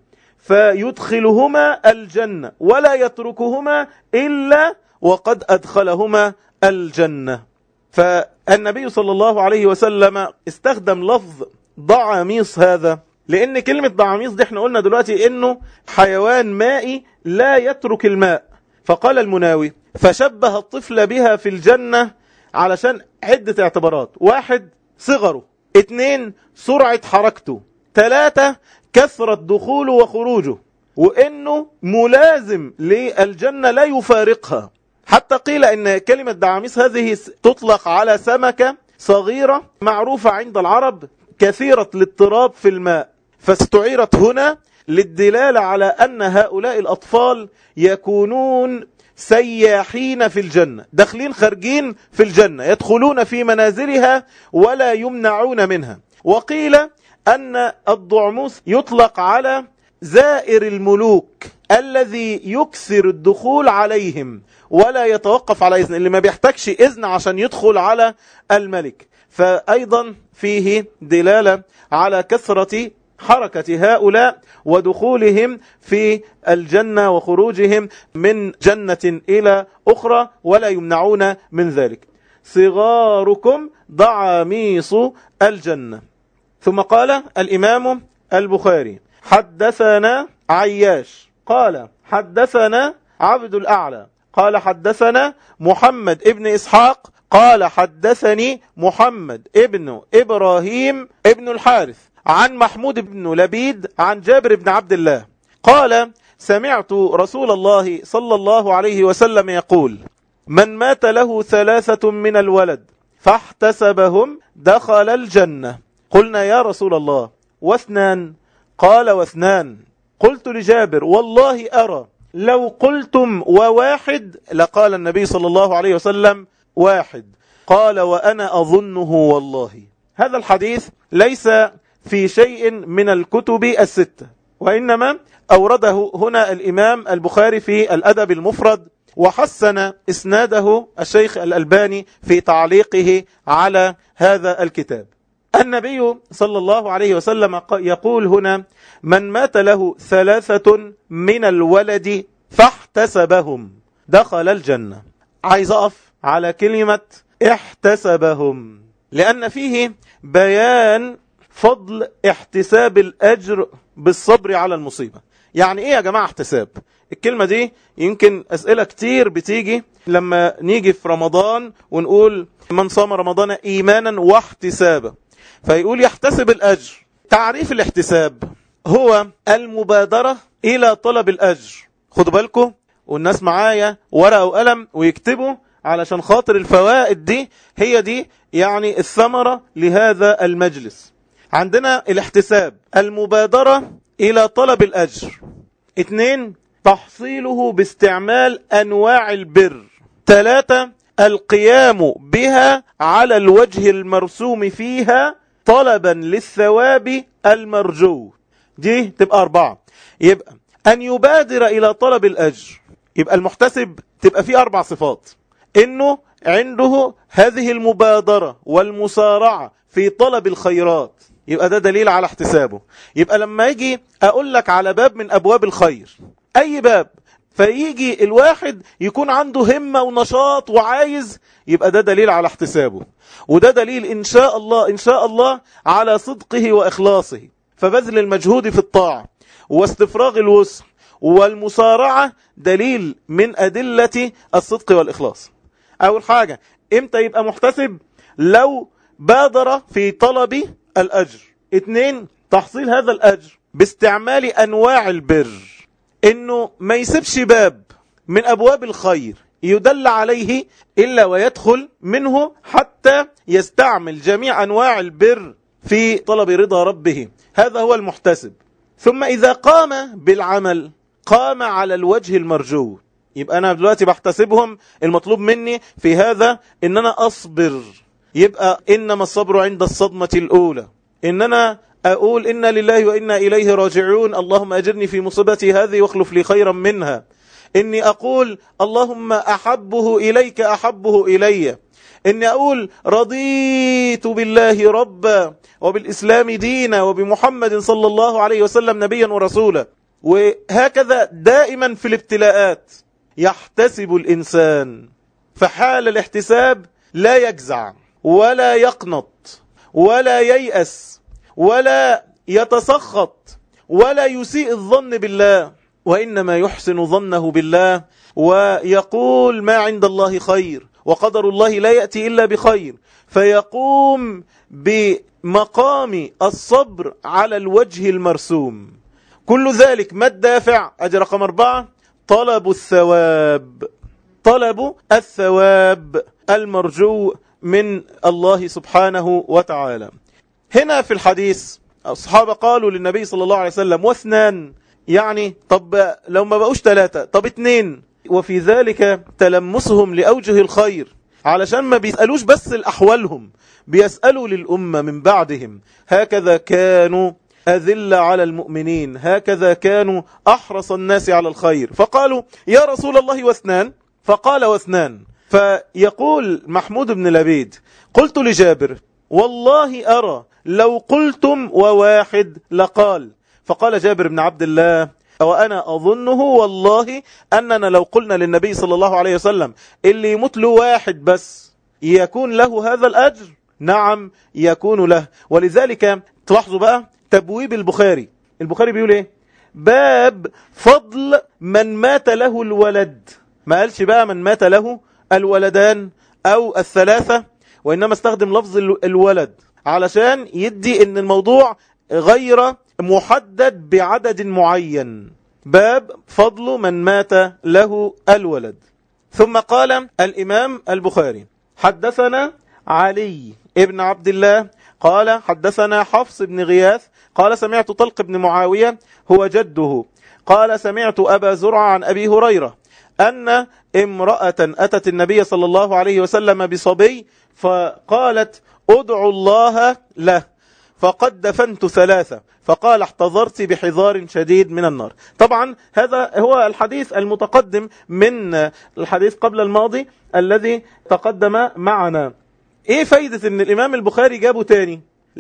فيدخلهما الجنة، ولا يتركهما إلا وقد أدخلهما الجنة. فالنبي صلى الله عليه وسلم استخدم لفظ ضعاميص هذا، لأن كلمة ضعاميص دي احنا قلنا دلوقتي إنه حيوان مائي لا يترك الماء. فقال المناوي: فشبه الطفل بها في الجنة علشان عدة اعتبارات. واحد، صغره. اتنين، سرعة حركته. تلاتة، كثرة دخوله وخروجه، وانه ملازم للجنة لا يفارقها. حتى قيل ان كلمة دعاميس هذه تطلق على سمكة صغيرة معروفة عند العرب كثيرة الاضطراب في الماء، فاستعيرت هنا للدلالة على أن هؤلاء الأطفال يكونون سياحين في الجنة، داخلين خارجين في الجنة، يدخلون في منازلها ولا يمنعون منها. وقيل أن الضعموس يطلق على زائر الملوك الذي يكثر الدخول عليهم ولا يتوقف على إذن، اللي ما بيحتاجش إذن عشان يدخل على الملك. فأيضا فيه دلالة على كثرة حركة هؤلاء ودخولهم في الجنة وخروجهم من جنة إلى أخرى ولا يمنعون من ذلك. صغاركم ضعاميص الجنة. ثم قال الإمام البخاري حدثنا عياش قال حدثنا عبد الأعلى قال حدثنا محمد ابن إسحاق قال حدثني محمد ابن إبراهيم ابن الحارث عن محمود بن لبيد عن جابر بن عبد الله قال سمعت رسول الله صلى الله عليه وسلم يقول من مات له ثلاثة من الولد فاحتسبهم دخل الجنة. قلنا يا رسول الله واثنان؟ قال واثنان. قلت لجابر والله أرى لو قلتم وواحد لقال النبي صلى الله عليه وسلم واحد. قال وأنا أظنه والله. هذا الحديث ليس في شيء من الكتب الستة، وإنما أورده هنا الإمام البخاري في الأدب المفرد، وحسن إسناده الشيخ الألباني في تعليقه على هذا الكتاب. النبي صلى الله عليه وسلم يقول هنا من مات له ثلاثة من الولد فاحتسبهم دخل الجنة. عايز أقف على كلمة احتسبهم، لأن فيه بيان فضل احتساب الأجر بالصبر على المصيبة. يعني ايه يا جماعة احتساب؟ الكلمة دي يمكن أسئلة كتير بتيجي لما نيجي في رمضان ونقول من صام رمضان إيمانا واحتسابا، فيقول يحتسب الأجر. تعريف الاحتساب هو المبادرة إلى طلب الأجر. خدوا بالكم والناس معايا ورقة وقلم ويكتبوا علشان خاطر الفوائد دي هي دي يعني الثمرة لهذا المجلس. عندنا الاحتساب المبادرة إلى طلب الأجر. اثنين، تحصيله باستعمال أنواع البر. ثلاثة، القيام بها على الوجه المرسوم فيها طلبا للثواب المرجو. دي تبقى أربعة. يبقى أن يبادر إلى طلب الأجر، يبقى المحتسب تبقى فيه أربع صفات. إنه عنده هذه المبادرة والمسارعة في طلب الخيرات، يبقى ده دليل على احتسابه. يبقى لما يجي أقول لك على باب من أبواب الخير، أي باب، فيجي الواحد يكون عنده همة ونشاط وعايز، يبقى ده دليل على احتسابه. وده دليل إن شاء الله إن شاء الله على صدقه وإخلاصه. فبذل المجهود في الطاعة واستفراغ الوسع والمسارعة دليل من أدلة الصدق والإخلاص. أول حاجة إمتى يبقى محتسب؟ لو بادر في طلب الأجر. اثنين، تحصيل هذا الأجر باستعمال أنواع البر، إنه ما يسيبش باب من أبواب الخير يدل عليه إلا ويدخل منه حتى يستعمل جميع أنواع البر في طلب رضا ربه. هذا هو المحتسب. ثم إذا قام بالعمل قام على الوجه المرجو. يبقى أنا دلوقتي بحتسبهم، المطلوب مني في هذا إن أنا أصبر. يبقى إنما الصبر عند الصدمة الأولى. إن أنا أقول إنا لله وإنا إليه راجعون، اللهم أجرني في مصيبتي هذه واخلف لي خيرا منها. إني أقول اللهم أحبه إليك أحبه إلي. إني أقول رضيت بالله ربا وبالإسلام دينا وبمحمد صلى الله عليه وسلم نبيا ورسولا. وهكذا دائما في الابتلاءات يحتسب الإنسان. فحال الاحتساب لا يجزع ولا يقنط ولا ييأس ولا يتسخط ولا يسيء الظن بالله، وإنما يحسن ظنه بالله ويقول ما عند الله خير وقدر الله لا يأتي إلا بخير، فيقوم بمقام الصبر على الوجه المرسوم. كل ذلك ما الدافع؟ أجل رقم أربعة، طلب الثواب، طلب الثواب المرجو من الله سبحانه وتعالى. هنا في الحديث الصحابة قالوا للنبي صلى الله عليه وسلم واثنان، يعني طب لو ما بقوش ثلاثة طب اتنين، وفي ذلك تلمسهم لأوجه الخير، علشان ما بيسألوش بس الأحوالهم، بيسألوا للأمة من بعدهم. هكذا كانوا أذل على المؤمنين، هكذا كانوا أحرص الناس على الخير. فقالوا يا رسول الله واثنان، فقال واثنان. فيقول محمود بن لبيد قلت لجابر والله أرى لو قلتم وواحد لقال. فقال جابر بن عبد الله وأنا أظنه والله أننا لو قلنا للنبي صلى الله عليه وسلم اللي يموت له واحد بس يكون له هذا الأجر، نعم يكون له. ولذلك تلاحظوا بقى تبويب البخاري، البخاري بيقول ايه؟ باب فضل من مات له الولد، ما قالش بقى من مات له الولدان أو الثلاثة، وإنما استخدم لفظ الولد علشان يدي ان الموضوع غير محدد بعدد معين. باب فضل من مات له الولد. ثم قال الإمام البخاري حدثنا علي ابن عبد الله قال حدثنا حفص بن غياث قال سمعت طلق بن معاوية هو جده قال سمعت أبا زرع عن أبي هريرة أن امرأة أتت النبي صلى الله عليه وسلم بصبي فقالت ادعوا الله له فقد دفنت ثلاثة، فقال احتضرت بحذار شديد من النار. طبعا هذا هو الحديث المتقدم من الحديث قبل الماضي الذي تقدم معنا. ايه فايدة ان الامام البخاري جابه تاني؟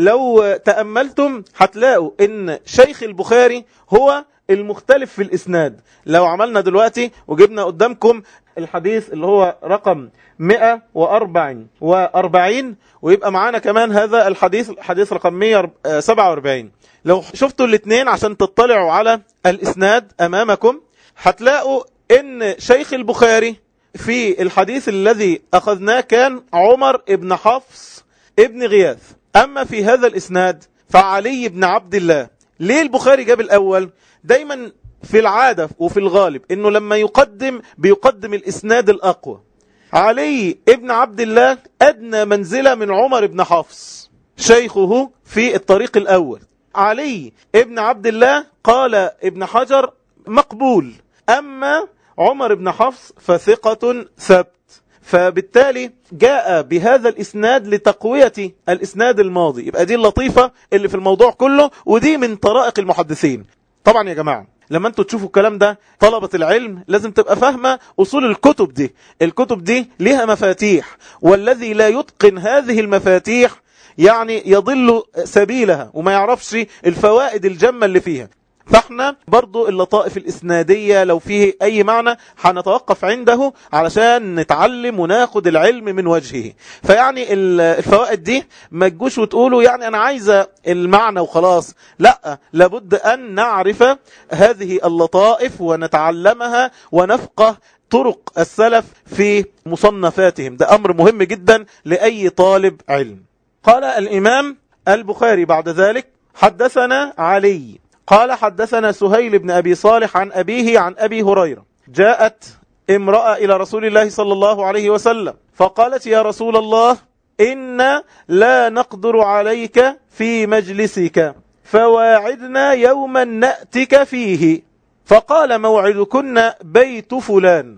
لو تأملتم هتلاقوا ان شيخ البخاري هو المختلف في الاسناد. لو عملنا دلوقتي وجبنا قدامكم الحديث اللي هو رقم مئة وأربعة وأربعين ويبقى معانا كمان هذا الحديث حديث رقم مئة وسبعة وأربعين، لو شفتوا الاثنين عشان تطلعوا على الاسناد امامكم هتلاقوا ان شيخ البخاري في الحديث الذي اخذناه كان عمر ابن حفص ابن غياث، اما في هذا الاسناد فعلي بن عبد الله. ليه البخاري جاب الاول؟ دايما في العادة وفي الغالب انه لما يقدم بيقدم الاسناد الاقوى. علي ابن عبد الله ادنى منزلة من عمر بن حفص شيخه في الطريق الاول. علي ابن عبد الله قال ابن حجر مقبول، اما عمر بن حفص فثقة ثبت، فبالتالي جاء بهذا الاسناد لتقوية الاسناد الماضي. يبقى دي اللطيفة اللي في الموضوع كله، ودي من طرائق المحدثين. طبعا يا جماعة لما انتوا تشوفوا الكلام ده طلبة العلم لازم تبقى فاهمة اصول الكتب دي. الكتب دي لها مفاتيح، والذي لا يتقن هذه المفاتيح يعني يضل سبيلها وما يعرفش الفوائد الجمة اللي فيها. فاحنا برضو اللطائف الإسنادية لو فيه أي معنى هنتوقف عنده علشان نتعلم وناخد العلم من وجهه. فيعني الفوائد دي ما تجوش وتقولوا يعني أنا عايزة المعنى وخلاص، لا، لابد أن نعرف هذه اللطائف ونتعلمها ونفقه طرق السلف في مصنفاتهم. ده أمر مهم جدا لأي طالب علم. قال الإمام البخاري بعد ذلك حدثنا علي قال حدثنا سهيل بن أبي صالح عن أبيه عن أبي هريرة جاءت امرأة إلى رسول الله صلى الله عليه وسلم فقالت يا رسول الله إن لا نقدر عليك في مجلسك فواعدنا يوما نأتك فيه. فقال موعدكن بيت فلان،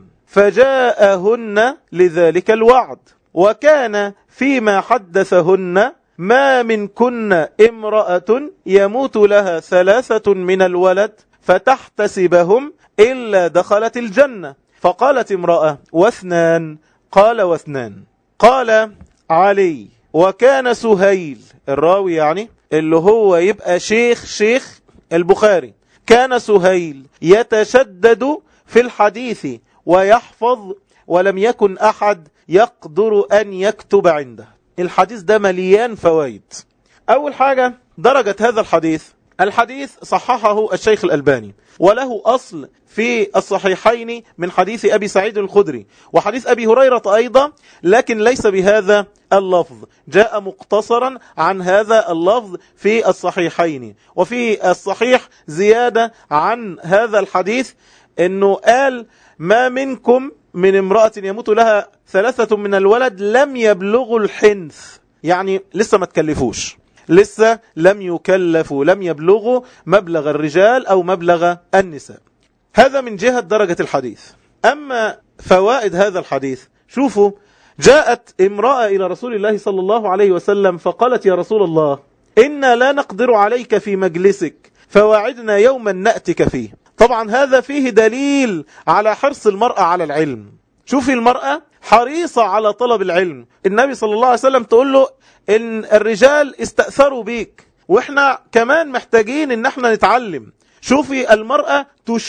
فجاءهن لذلك الوعد. وكان فيما حدثهن ما من كن امرأة يموت لها ثلاثة من الولد فتحتسبهم إلا دخلت الجنة. فقالت امرأة واثنان؟ قال واثنان. قال علي وكان سهيل الراوي يعني اللي هو يبقى شيخ شيخ البخاري، كان سهيل يتشدد في الحديث ويحفظ ولم يكن أحد يقدر أن يكتب عنده. الحديث ده مليان فوائد. أول حاجة درجة هذا الحديث الحديث صححه الشيخ الألباني، وله أصل في الصحيحين من حديث أبي سعيد الخدري وحديث أبي هريرة أيضا، لكن ليس بهذا اللفظ، جاء مقتصرا عن هذا اللفظ في الصحيحين. وفي الصحيح زيادة عن هذا الحديث أنه قال: ما منكم من امرأة يموت لها ثلاثة من الولد لم يبلغوا الحنث، يعني لسه ما تكلفوش، لسه لم يكلفوا، لم يبلغوا مبلغ الرجال أو مبلغ النساء. هذا من جهة درجة الحديث. أما فوائد هذا الحديث، شوفوا، جاءت امرأة إلى رسول الله صلى الله عليه وسلم فقالت: يا رسول الله، إنا لا نقدر عليك في مجلسك، فواعدنا يوما نأتك فيه. طبعا هذا فيه دليل على حرص المرأة على العلم. شوفي المرأة حريصة على طلب العلم. النبي صلى الله عليه وسلم تقول له إن الرجال استأثروا بيك، وإحنا كمان محتاجين إن احنا نتعلم. شوفي المرأة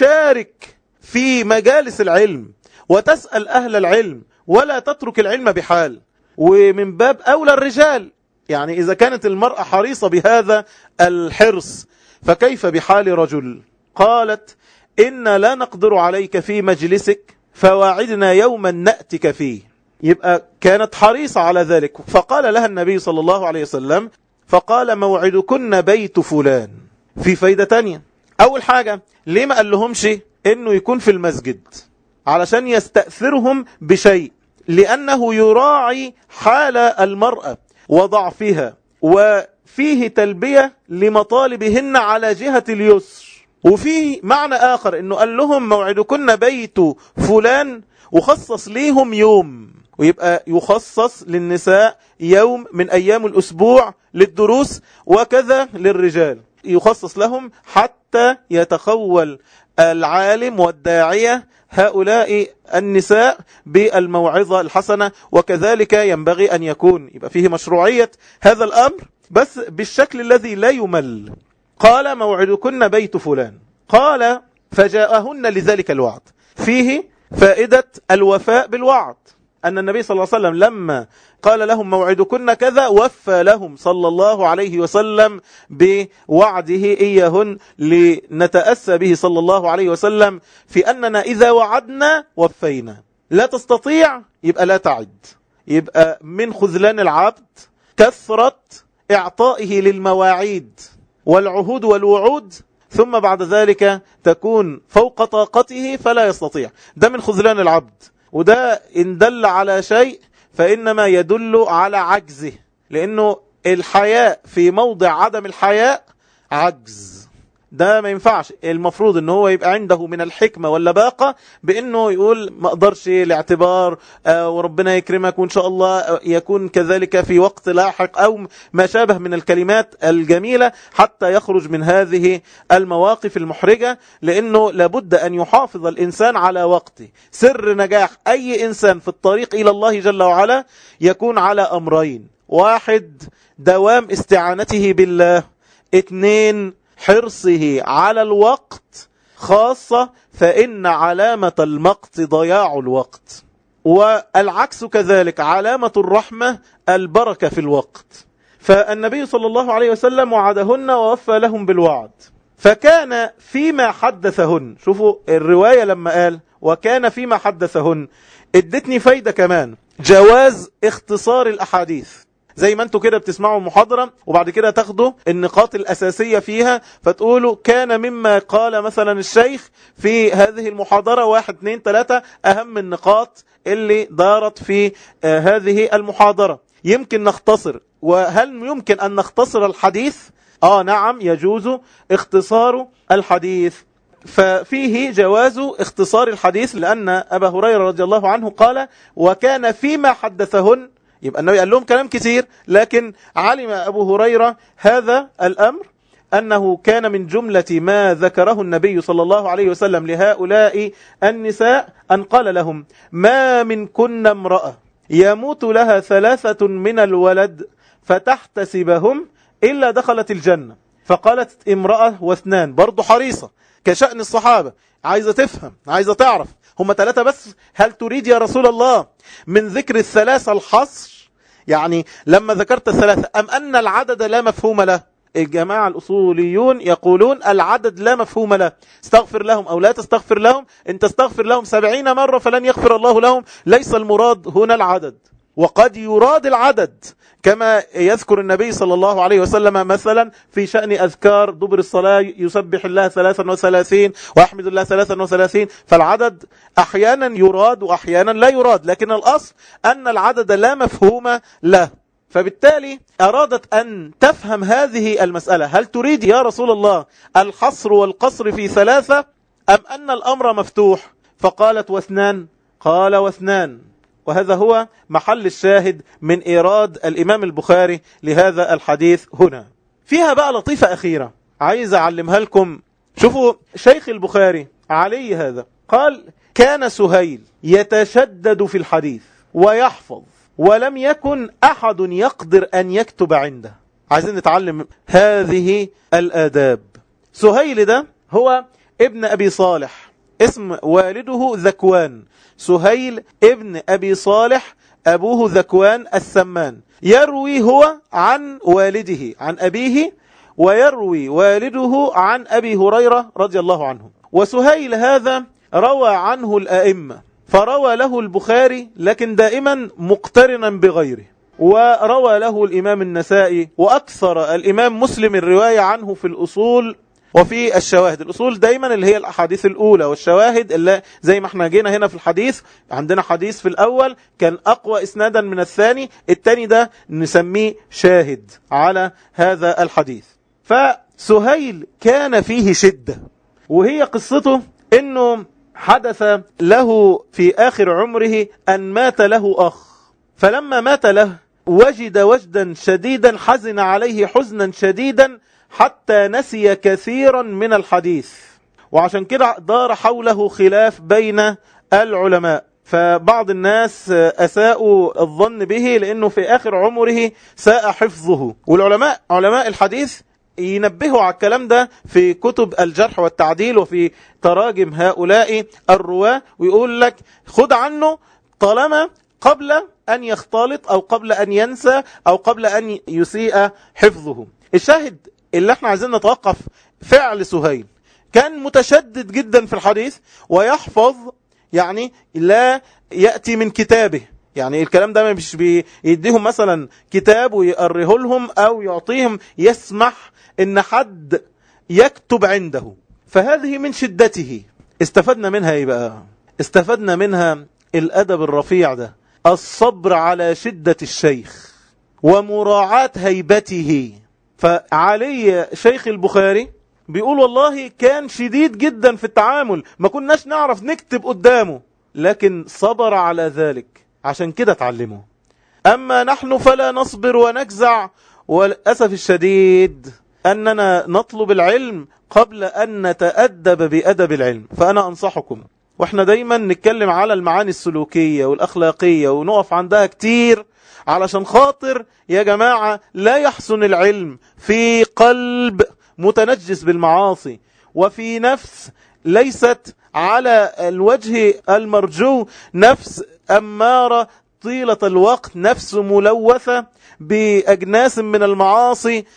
تشارك في مجالس العلم وتسأل أهل العلم ولا تترك العلم بحال، ومن باب أولى الرجال. يعني إذا كانت المرأة حريصة بهذا الحرص فكيف بحال رجل؟ قالت: إن لا نقدر عليك في مجلسك، فواعدنا يوما نأتك فيه. يبقى كانت حريصة على ذلك. فقال لها النبي صلى الله عليه وسلم، فقال: موعدكن بيت فلان. في فايدة تانية. أول حاجة، ليه ما قال لهمش إنه يكون في المسجد؟ علشان يستأثرهم بشيء، لأنه يراعي حال المرأة وضعفها، وفيه تلبية لمطالبهن على جهة اليسر. وفي معنى آخر إنه قال لهم موعدكن بيت فلان وخصص ليهم يوم، ويبقى يخصص للنساء يوم من أيام الأسبوع للدروس، وكذا للرجال يخصص لهم حتى يتخول العالم والداعية هؤلاء النساء بالموعظة الحسنة. وكذلك ينبغي أن يكون، يبقى فيه مشروعية هذا الأمر بس بالشكل الذي لا يمل. قال: موعدكن بيت فلان. قال: فجاءهن لذلك الوعد. فيه فائدة الوفاء بالوعد، أن النبي صلى الله عليه وسلم لما قال لهم موعدكن كذا وفى لهم صلى الله عليه وسلم بوعده إياهن، لنتأسى به صلى الله عليه وسلم في أننا إذا وعدنا وفينا. لا تستطيع يبقى لا تعد، يبقى من خذلان العبد كثرة إعطائه للمواعيد والعهود والوعود، ثم بعد ذلك تكون فوق طاقته فلا يستطيع. ده من خذلان العبد، وده إن دل على شيء فإنما يدل على عجزه، لأنه الحياء في موضع عدم الحياء عجز. ده ما ينفعش. المفروض انه هو يبقى عنده من الحكمة واللباقة بانه يقول ما اقدرش لاعتبار آه وربنا يكرمك وان شاء الله يكون كذلك في وقت لاحق، او ما شابه من الكلمات الجميلة، حتى يخرج من هذه المواقف المحرجة. لانه لابد ان يحافظ الانسان على وقته. سر نجاح اي انسان في الطريق الى الله جل وعلا يكون على امرين: واحد، دوام استعانته بالله. اثنين، حرصه على الوقت، خاصة فإن علامة المقت ضياع الوقت، والعكس كذلك، علامة الرحمة البركة في الوقت. فالنبي صلى الله عليه وسلم وعدهن ووفى لهم بالوعد. فكان فيما حدثهن، شوفوا الرواية لما قال وكان فيما حدثهن ادتني فايدة كمان، جواز اختصار الأحاديث. زي ما انتوا كده بتسمعوا محاضرة وبعد كده تاخدوا النقاط الأساسية فيها فتقولوا كان مما قال مثلا الشيخ في هذه المحاضرة واحد اثنين ثلاثة أهم النقاط اللي دارت في آه هذه المحاضرة. يمكن نختصر. وهل يمكن أن نختصر الحديث؟ آه نعم، يجوز اختصار الحديث. ففيه جواز اختصار الحديث، لأن أبا هريرة رضي الله عنه قال وكان فيما حدثهن. يبقى النبي قال لهم كلام كثير، لكن علم أبو هريرة هذا الأمر أنه كان من جملة ما ذكره النبي صلى الله عليه وسلم لهؤلاء النساء أن قال لهم ما من كن امرأة يموت لها ثلاثة من الولد فتحتسبهم إلا دخلت الجنة. فقالت امرأة واثنان، برضو حريصة كشأن الصحابة، عايزة تفهم، عايزة تعرف هم ثلاثة بس، هل تريد يا رسول الله من ذكر الثلاثة الحصر؟ يعني لما ذكرت الثلاثة أم أن العدد لا مفهوم له؟ الجماعة الأصوليون يقولون العدد لا مفهوم له، استغفر لهم أو لا تستغفر لهم، إن تستغفر لهم سبعين مرة فلن يغفر الله لهم، ليس المراد هنا العدد. وقد يراد العدد كما يذكر النبي صلى الله عليه وسلم مثلا في شأن أذكار دبر الصلاة، يسبح الله ثلاثا وثلاثين ويحمد الله ثلاثا وثلاثين، فالعدد أحيانا يراد وأحيانا لا يراد، لكن الأصل أن العدد لا مفهوم له. فبالتالي أرادت أن تفهم هذه المسألة، هل تريد يا رسول الله الحصر والقصر في ثلاثة أم أن الأمر مفتوح؟ فقالت واثنان، قال واثنان. وهذا هو محل الشاهد من إيراد الإمام البخاري لهذا الحديث هنا. فيها بقى لطيفة أخيرة عايز أعلمها لكم. شوفوا شيخ البخاري علي هذا قال كان سهيل يتشدد في الحديث ويحفظ ولم يكن أحد يقدر أن يكتب عنده. عايزين نتعلم هذه الآداب. سهيل ده هو ابن أبي صالح، اسم والده ذكوان، سهيل ابن أبي صالح، أبوه ذكوان السمان. يروي هو عن والده عن أبيه، ويروي والده عن أبي هريرة رضي الله عنه. وسهيل هذا روى عنه الأئمة، فروى له البخاري لكن دائما مقترنا بغيره، وروى له الإمام النسائي، وأكثر الإمام مسلم الرواية عنه في الأصول وفي الشواهد. الأصول دايما اللي هي الأحاديث الأولى، والشواهد اللي زي ما احنا جينا هنا في الحديث، عندنا حديث في الأول كان أقوى إسنادا من الثاني، الثاني ده نسميه شاهد على هذا الحديث. فسهيل كان فيه شدة، وهي قصته إنه حدث له في آخر عمره أن مات له أخ، فلما مات له وجد وجدا شديدا، حزن عليه حزنا شديدا حتى نسي كثيرا من الحديث. وعشان كده دار حوله خلاف بين العلماء، فبعض الناس أساءوا الظن به لأنه في آخر عمره ساء حفظه. والعلماء علماء الحديث ينبهوا على الكلام ده في كتب الجرح والتعديل وفي تراجم هؤلاء الرواة، ويقول لك خد عنه طالما قبل أن يختلط أو قبل أن ينسى أو قبل أن يسيء حفظه. الشاهد اللي احنا عايزين نتوقف فعل سهيل، كان متشدد جدا في الحديث ويحفظ، يعني لا يأتي من كتابه، يعني الكلام ده مش بيديهم مثلا كتاب ويقريه لهم أو يعطيهم، يسمح إن حد يكتب عنده. فهذه من شدته. استفدنا منها ايه بقى؟ استفدنا منها الأدب الرفيع ده، الصبر على شدة الشيخ ومراعاة هيبته. فعلي شيخ البخاري بيقول والله كان شديد جدا في التعامل، ما كناش نعرف نكتب قدامه، لكن صبر على ذلك، عشان كده تعلمه. أما نحن فلا نصبر ونجزع، والأسف الشديد أننا نطلب العلم قبل أن نتأدب بأدب العلم. فأنا أنصحكم، وإحنا دايما نتكلم على المعاني السلوكية والأخلاقية ونقف عندها كتير، علشان خاطر يا جماعة لا يحسن العلم في قلب متنجس بالمعاصي، وفي نفس ليست على الوجه المرجو، نفس أمارة طيلة الوقت، نفس ملوثة بأجناس من المعاصي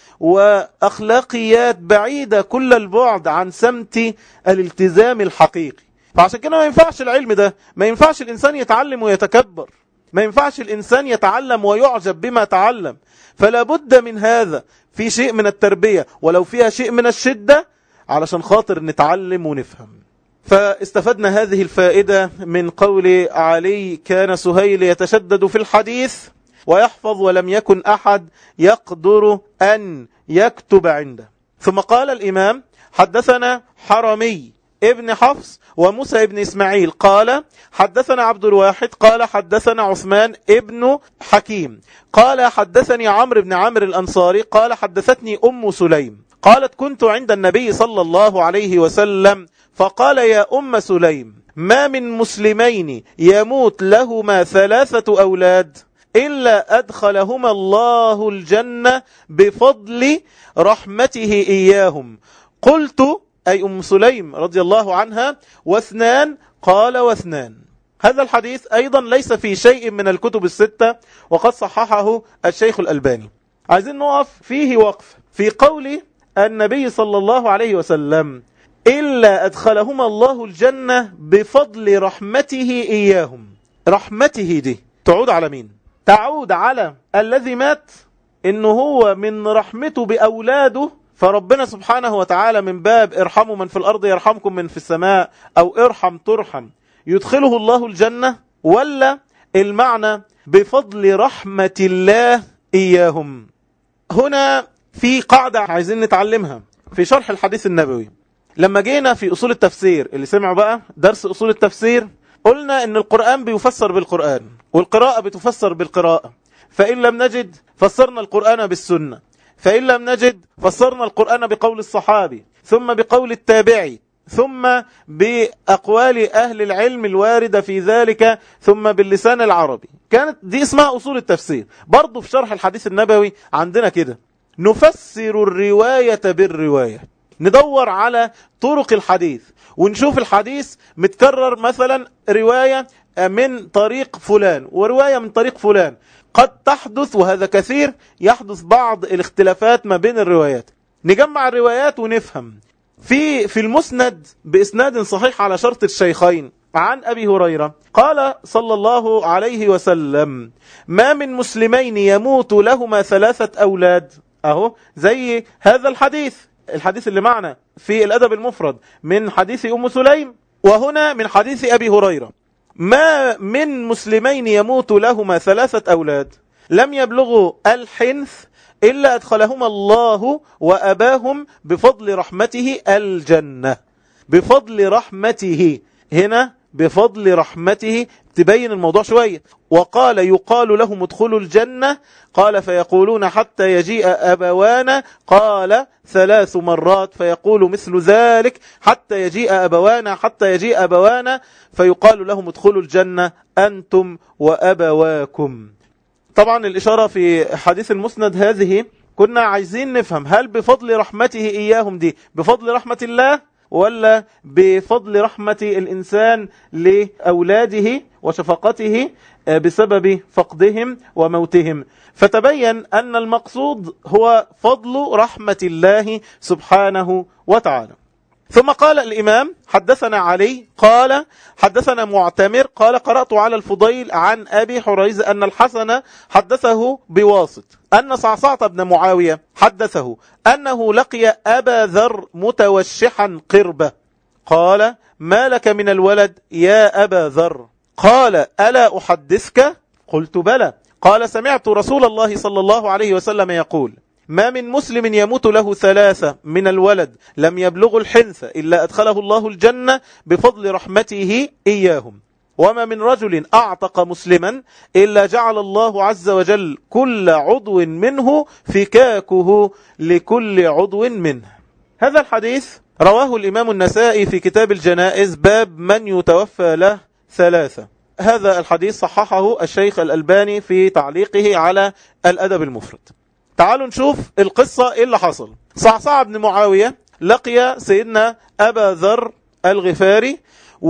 وأخلاقيات بعيدة كل البعد عن سمت الالتزام الحقيقي. فعشان كده ما ينفعش العلم ده، ما ينفعش الإنسان يتعلم ويتكبر، ما ينفعش الإنسان يتعلم ويعجب بما تعلم. فلا بد من هذا، في شيء من التربية ولو فيها شيء من الشدة، علشان خاطر نتعلم ونفهم. فاستفدنا هذه الفائدة من قول علي كان سهيل يتشدد في الحديث ويحفظ ولم يكن أحد يقدر أن يكتب عنده. ثم قال الإمام حدثنا حرمي ابن حفص وموسى ابن إسماعيل قال حدثنا عبد الواحد قال حدثنا عثمان ابن حكيم قال حدثني عمرو بن عمرو الأنصاري قال حدثتني أم سليم قالت كنت عند النبي صلى الله عليه وسلم فقال يا أم سليم ما من مسلمين يموت لهما ثلاثة أولاد إلا أدخلهما الله الجنة بفضل رحمته إياهم. قلت أي أم سليم رضي الله عنها واثنان؟ قال واثنان. هذا الحديث أيضا ليس في شيء من الكتب الستة، وقد صححه الشيخ الألباني. عايزين نقف فيه وقف في قول النبي صلى الله عليه وسلم إلا أدخلهم الله الجنة بفضل رحمته إياهم. رحمته دي تعود على مين؟ تعود على الذي مات، إنه هو من رحمته بأولاده، فربنا سبحانه وتعالى من باب ارحموا من في الأرض يرحمكم من في السماء، أو ارحم ترحم، يدخله الله الجنة؟ ولا المعنى بفضل رحمة الله إياهم؟ هنا في قاعدة عايزين نتعلمها في شرح الحديث النبوي. لما جينا في أصول التفسير، اللي سمعوا بقى درس أصول التفسير، قلنا إن القرآن بيفسر بالقرآن، والقراءة بتفسر بالقراءة. فإن لم نجد فسرنا القرآن بالسنة، فإن لم نجد فسرنا القرآن بقول الصحابي، ثم بقول التابعي، ثم بأقوال أهل العلم الواردة في ذلك، ثم باللسان العربي. كانت دي اسمها أصول التفسير. برضو في شرح الحديث النبوي عندنا كده، نفسر الرواية بالرواية، ندور على طرق الحديث ونشوف الحديث متكرر، مثلا رواية من طريق فلان ورواية من طريق فلان. قد تحدث، وهذا كثير، يحدث بعض الاختلافات ما بين الروايات. نجمع الروايات ونفهم. في في المسند بإسناد صحيح على شرط الشيخين عن أبي هريرة قال صلى الله عليه وسلم: ما من مسلمين يموت لهما ثلاثة أولاد. أهو زي هذا الحديث الحديث اللي معنا في الأدب المفرد من حديث أم سليم، وهنا من حديث أبي هريرة: ما من مسلمين يموت لهما ثلاثة أولاد لم يبلغوا الحنث إلا أدخلهما الله وأباهم بفضل رحمته الجنة. بفضل رحمته، هنا بفضل رحمته تبين الموضوع شوية. وقال: يقال لهم ادخلوا الجنة، قال: فيقولون حتى يجيء أبوانا، قال: ثلاث مرات، فيقول مثل ذلك حتى يجيء أبوانا، حتى يجيء أبوانا، فيقال لهم ادخلوا الجنة أنتم وأبواكم. طبعا الإشارة في حديث المسند هذه كنا عايزين نفهم، هل بفضل رحمته إياهم دي بفضل رحمة الله، ولا بفضل رحمة الإنسان لأولاده وشفقته بسبب فقدهم وموتهم؟ فتبين أن المقصود هو فضل رحمة الله سبحانه وتعالى. ثم قال الإمام: حدثنا علي قال حدثنا معتمر قال: قرأت على الفضيل عن أبي حريز أن الحسن حدثه بواسط أن صعصعة بن معاوية حدثه أنه لقي أبا ذر متوشحا قربة. قال: ما لك من الولد يا أبا ذر؟ قال: ألا أحدثك؟ قلت: بلى. قال: سمعت رسول الله صلى الله عليه وسلم يقول: ما من مسلم يموت له ثلاثة من الولد لم يبلغ الحنث إلا أدخله الله الجنة بفضل رحمته إياهم. وما من رجل أعتق مسلما إلا جعل الله عز وجل كل عضو منه فكاكه لكل عضو منه. هذا الحديث رواه الإمام النسائي في كتاب الجنائز باب من يتوفى له ثلاثة. هذا الحديث صححه الشيخ الألباني في تعليقه على الأدب المفرد. تعالوا نشوف القصة. إيه اللي حصل؟ صعصع بن معاوية لقي سيدنا أبا ذر الغفاري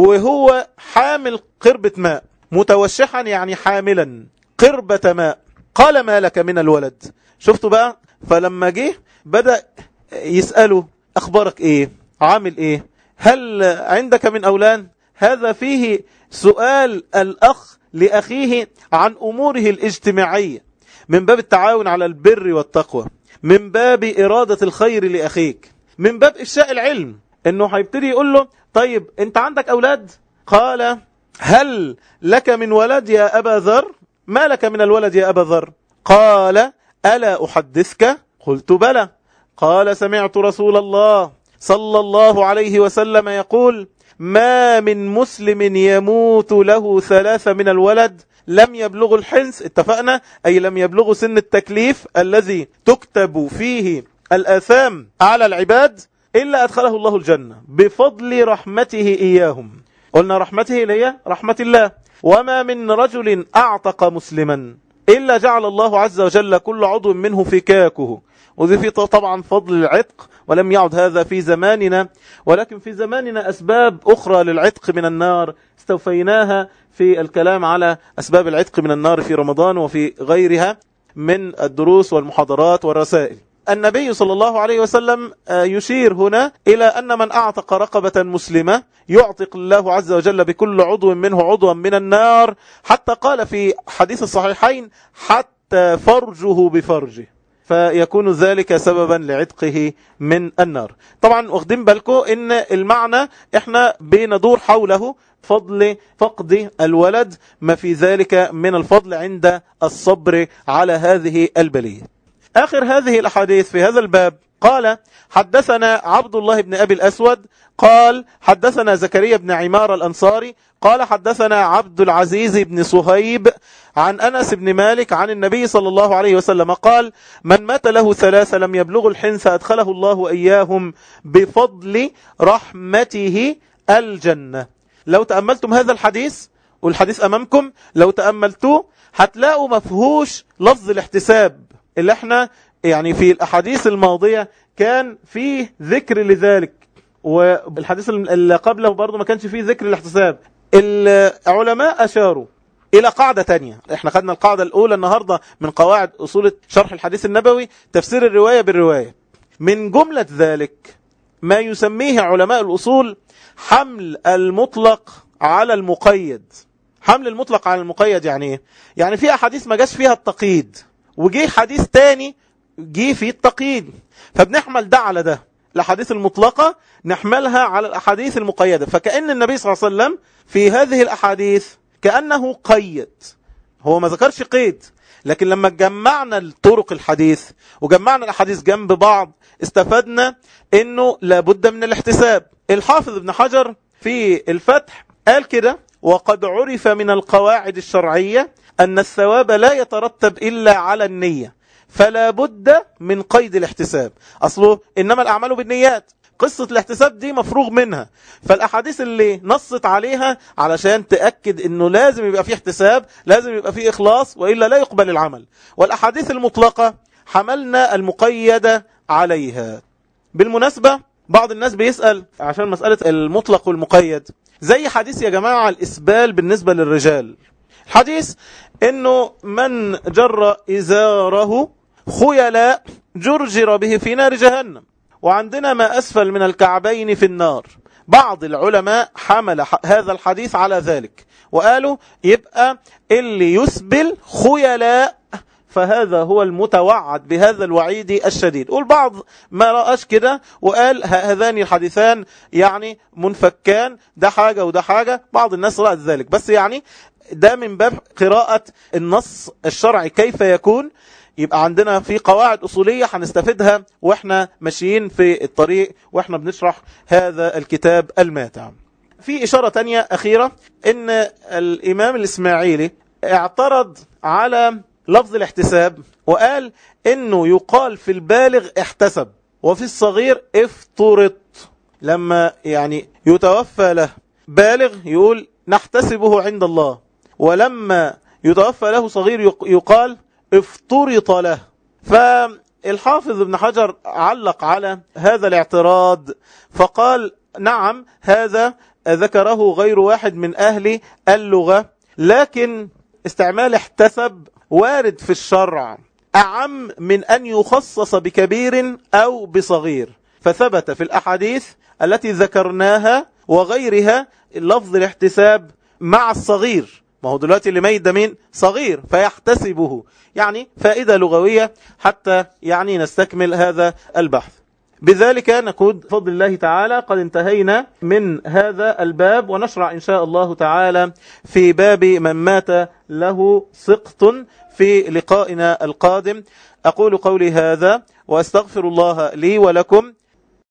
وهو حامل قربة ماء، متوشحا يعني حاملا قربة ماء. قال: ما لك من الولد؟ شفتوا بقى؟ فلما جه بدأ يسأله: أخبارك إيه؟ عامل إيه؟ هل عندك من أولاد؟ هذا فيه سؤال الأخ لأخيه عن أموره الاجتماعية، من باب التعاون على البر والتقوى، من باب إرادة الخير لأخيك، من باب إفشاء العلم. إنه هيبتدي يقول له: طيب أنت عندك أولاد؟ قال: هل لك من ولد يا أبا ذر؟ ما لك من الولد يا أبا ذر؟ قال: ألا أحدثك؟ قلت: بلى. قال: سمعت رسول الله صلى الله عليه وسلم يقول: ما من مسلم يموت له ثلاثة من الولد لم يبلغ الحنث، اتفقنا، أي لم يبلغ سن التكليف الذي تكتب فيه الآثام على العباد، إلا أدخله الله الجنة بفضل رحمته إياهم. قلنا رحمته اللي هي رحمة الله. وما من رجل أعتق مسلما إلا جعل الله عز وجل كل عضو منه فكاكه. وذي في طبعا فضل العتق، ولم يعد هذا في زماننا، ولكن في زماننا أسباب أخرى للعتق من النار استوفيناها في الكلام على أسباب العتق من النار في رمضان وفي غيرها من الدروس والمحاضرات والرسائل. النبي صلى الله عليه وسلم يشير هنا إلى أن من أعتق رقبة مسلمة يعتق الله عز وجل بكل عضو منه عضوا من النار، حتى قال في حديث الصحيحين حتى فرجه بفرجه، فيكون ذلك سببا لعتقه من النار. طبعا واخدين بالكم ان المعنى احنا بندور حوله فضل فقد الولد، ما في ذلك من الفضل عند الصبر على هذه البلية. آخر هذه الأحاديث في هذا الباب قال حدثنا عبد الله بن أبي الأسود قال حدثنا زكريا بن عمار الأنصاري قال حدثنا عبد العزيز بن صهيب عن أنس بن مالك عن النبي صلى الله عليه وسلم قال من مات له ثلاثة لم يبلغ الحنث أدخله الله إياهم بفضل رحمته الجنة. لو تأملتم هذا الحديث، والحديث أمامكم، لو تأملتوه هتلاقوا مفهوش لفظ الاحتساب اللي احنا يعني في الأحاديث الماضية كان فيه ذكر لذلك، والحديث اللي قبله برضو ما كانش فيه ذكر الاحتساب. العلماء أشاروا إلى قاعدة تانية. احنا خدنا القاعدة الأولى النهاردة من قواعد أصول شرح الحديث النبوي، تفسير الرواية بالرواية. من جملة ذلك ما يسميه علماء الأصول حمل المطلق على المقيد. حمل المطلق على المقيد يعني ايه؟ يعني في أحاديث ما جاش فيها التقييد، وجي حديث تاني جي فيه التقييد، فبنحمل ده على ده. الأحاديث المطلقة نحملها على الأحاديث المقيدة. فكأن النبي صلى الله عليه وسلم في هذه الأحاديث كأنه قيد، هو ما ذكرش قيد، لكن لما جمعنا الطرق الحديث وجمعنا الأحاديث جنب بعض استفدنا أنه لابد من الاحتساب. الحافظ ابن حجر في الفتح قال كده: وقد عرف من القواعد الشرعية أن الثواب لا يترتب إلا على النية، فلا بد من قيد الاحتساب. أصله إنما الأعمال بالنيات، قصة الاحتساب دي مفروغ منها. فالأحاديث اللي نصت عليها علشان تأكد إنه لازم يبقى فيه احتساب، لازم يبقى فيه إخلاص، وإلا لا يقبل العمل. والأحاديث المطلقة حملنا المقيدة عليها. بالمناسبة بعض الناس بيسأل عشان مسألة المطلق والمقيد، زي حديث يا جماعة الإسبال بالنسبة للرجال. الحديث إنه من جر إزاره خيلاء جرجر به في نار جهنم، وعندنا ما أسفل من الكعبين في النار. بعض العلماء حمل هذا الحديث على ذلك وقالوا يبقى اللي يسبل خيلاء فهذا هو المتوعد بهذا الوعيد الشديد. والبعض ما رأش كده وقال هذان الحديثان يعني منفكان، ده حاجة وده حاجة. بعض الناس رأت ذلك، بس يعني ده من باب قراءة النص الشرعي كيف يكون. يبقى عندنا في قواعد أصولية هنستفيدها وإحنا ماشيين في الطريق وإحنا بنشرح هذا الكتاب الماتع. في إشارة تانية أخيرة، إن الإمام الإسماعيلي اعترض على لفظ الاحتساب وقال إنه يقال في البالغ احتسب وفي الصغير افترط. لما يعني يتوفى له بالغ يقول نحتسبه عند الله، ولما يتوفى له صغير يقال افترط له. فالحافظ ابن حجر علق على هذا الاعتراض فقال نعم هذا ذكره غير واحد من أهل اللغة، لكن استعمال احتسب وارد في الشرع أعم من أن يخصص بكبير أو بصغير. فثبت في الأحاديث التي ذكرناها وغيرها لفظ الاحتساب مع الصغير. ما هو دلوقتي اللي ميت ده مين؟ صغير، فيحتسبه. يعني فائدة لغوية حتى يعني نستكمل هذا البحث. بذلك نكون بفضل الله تعالى قد انتهينا من هذا الباب، ونشرع إن شاء الله تعالى في باب من مات له سقط في لقائنا القادم. أقول قولي هذا وأستغفر الله لي ولكم.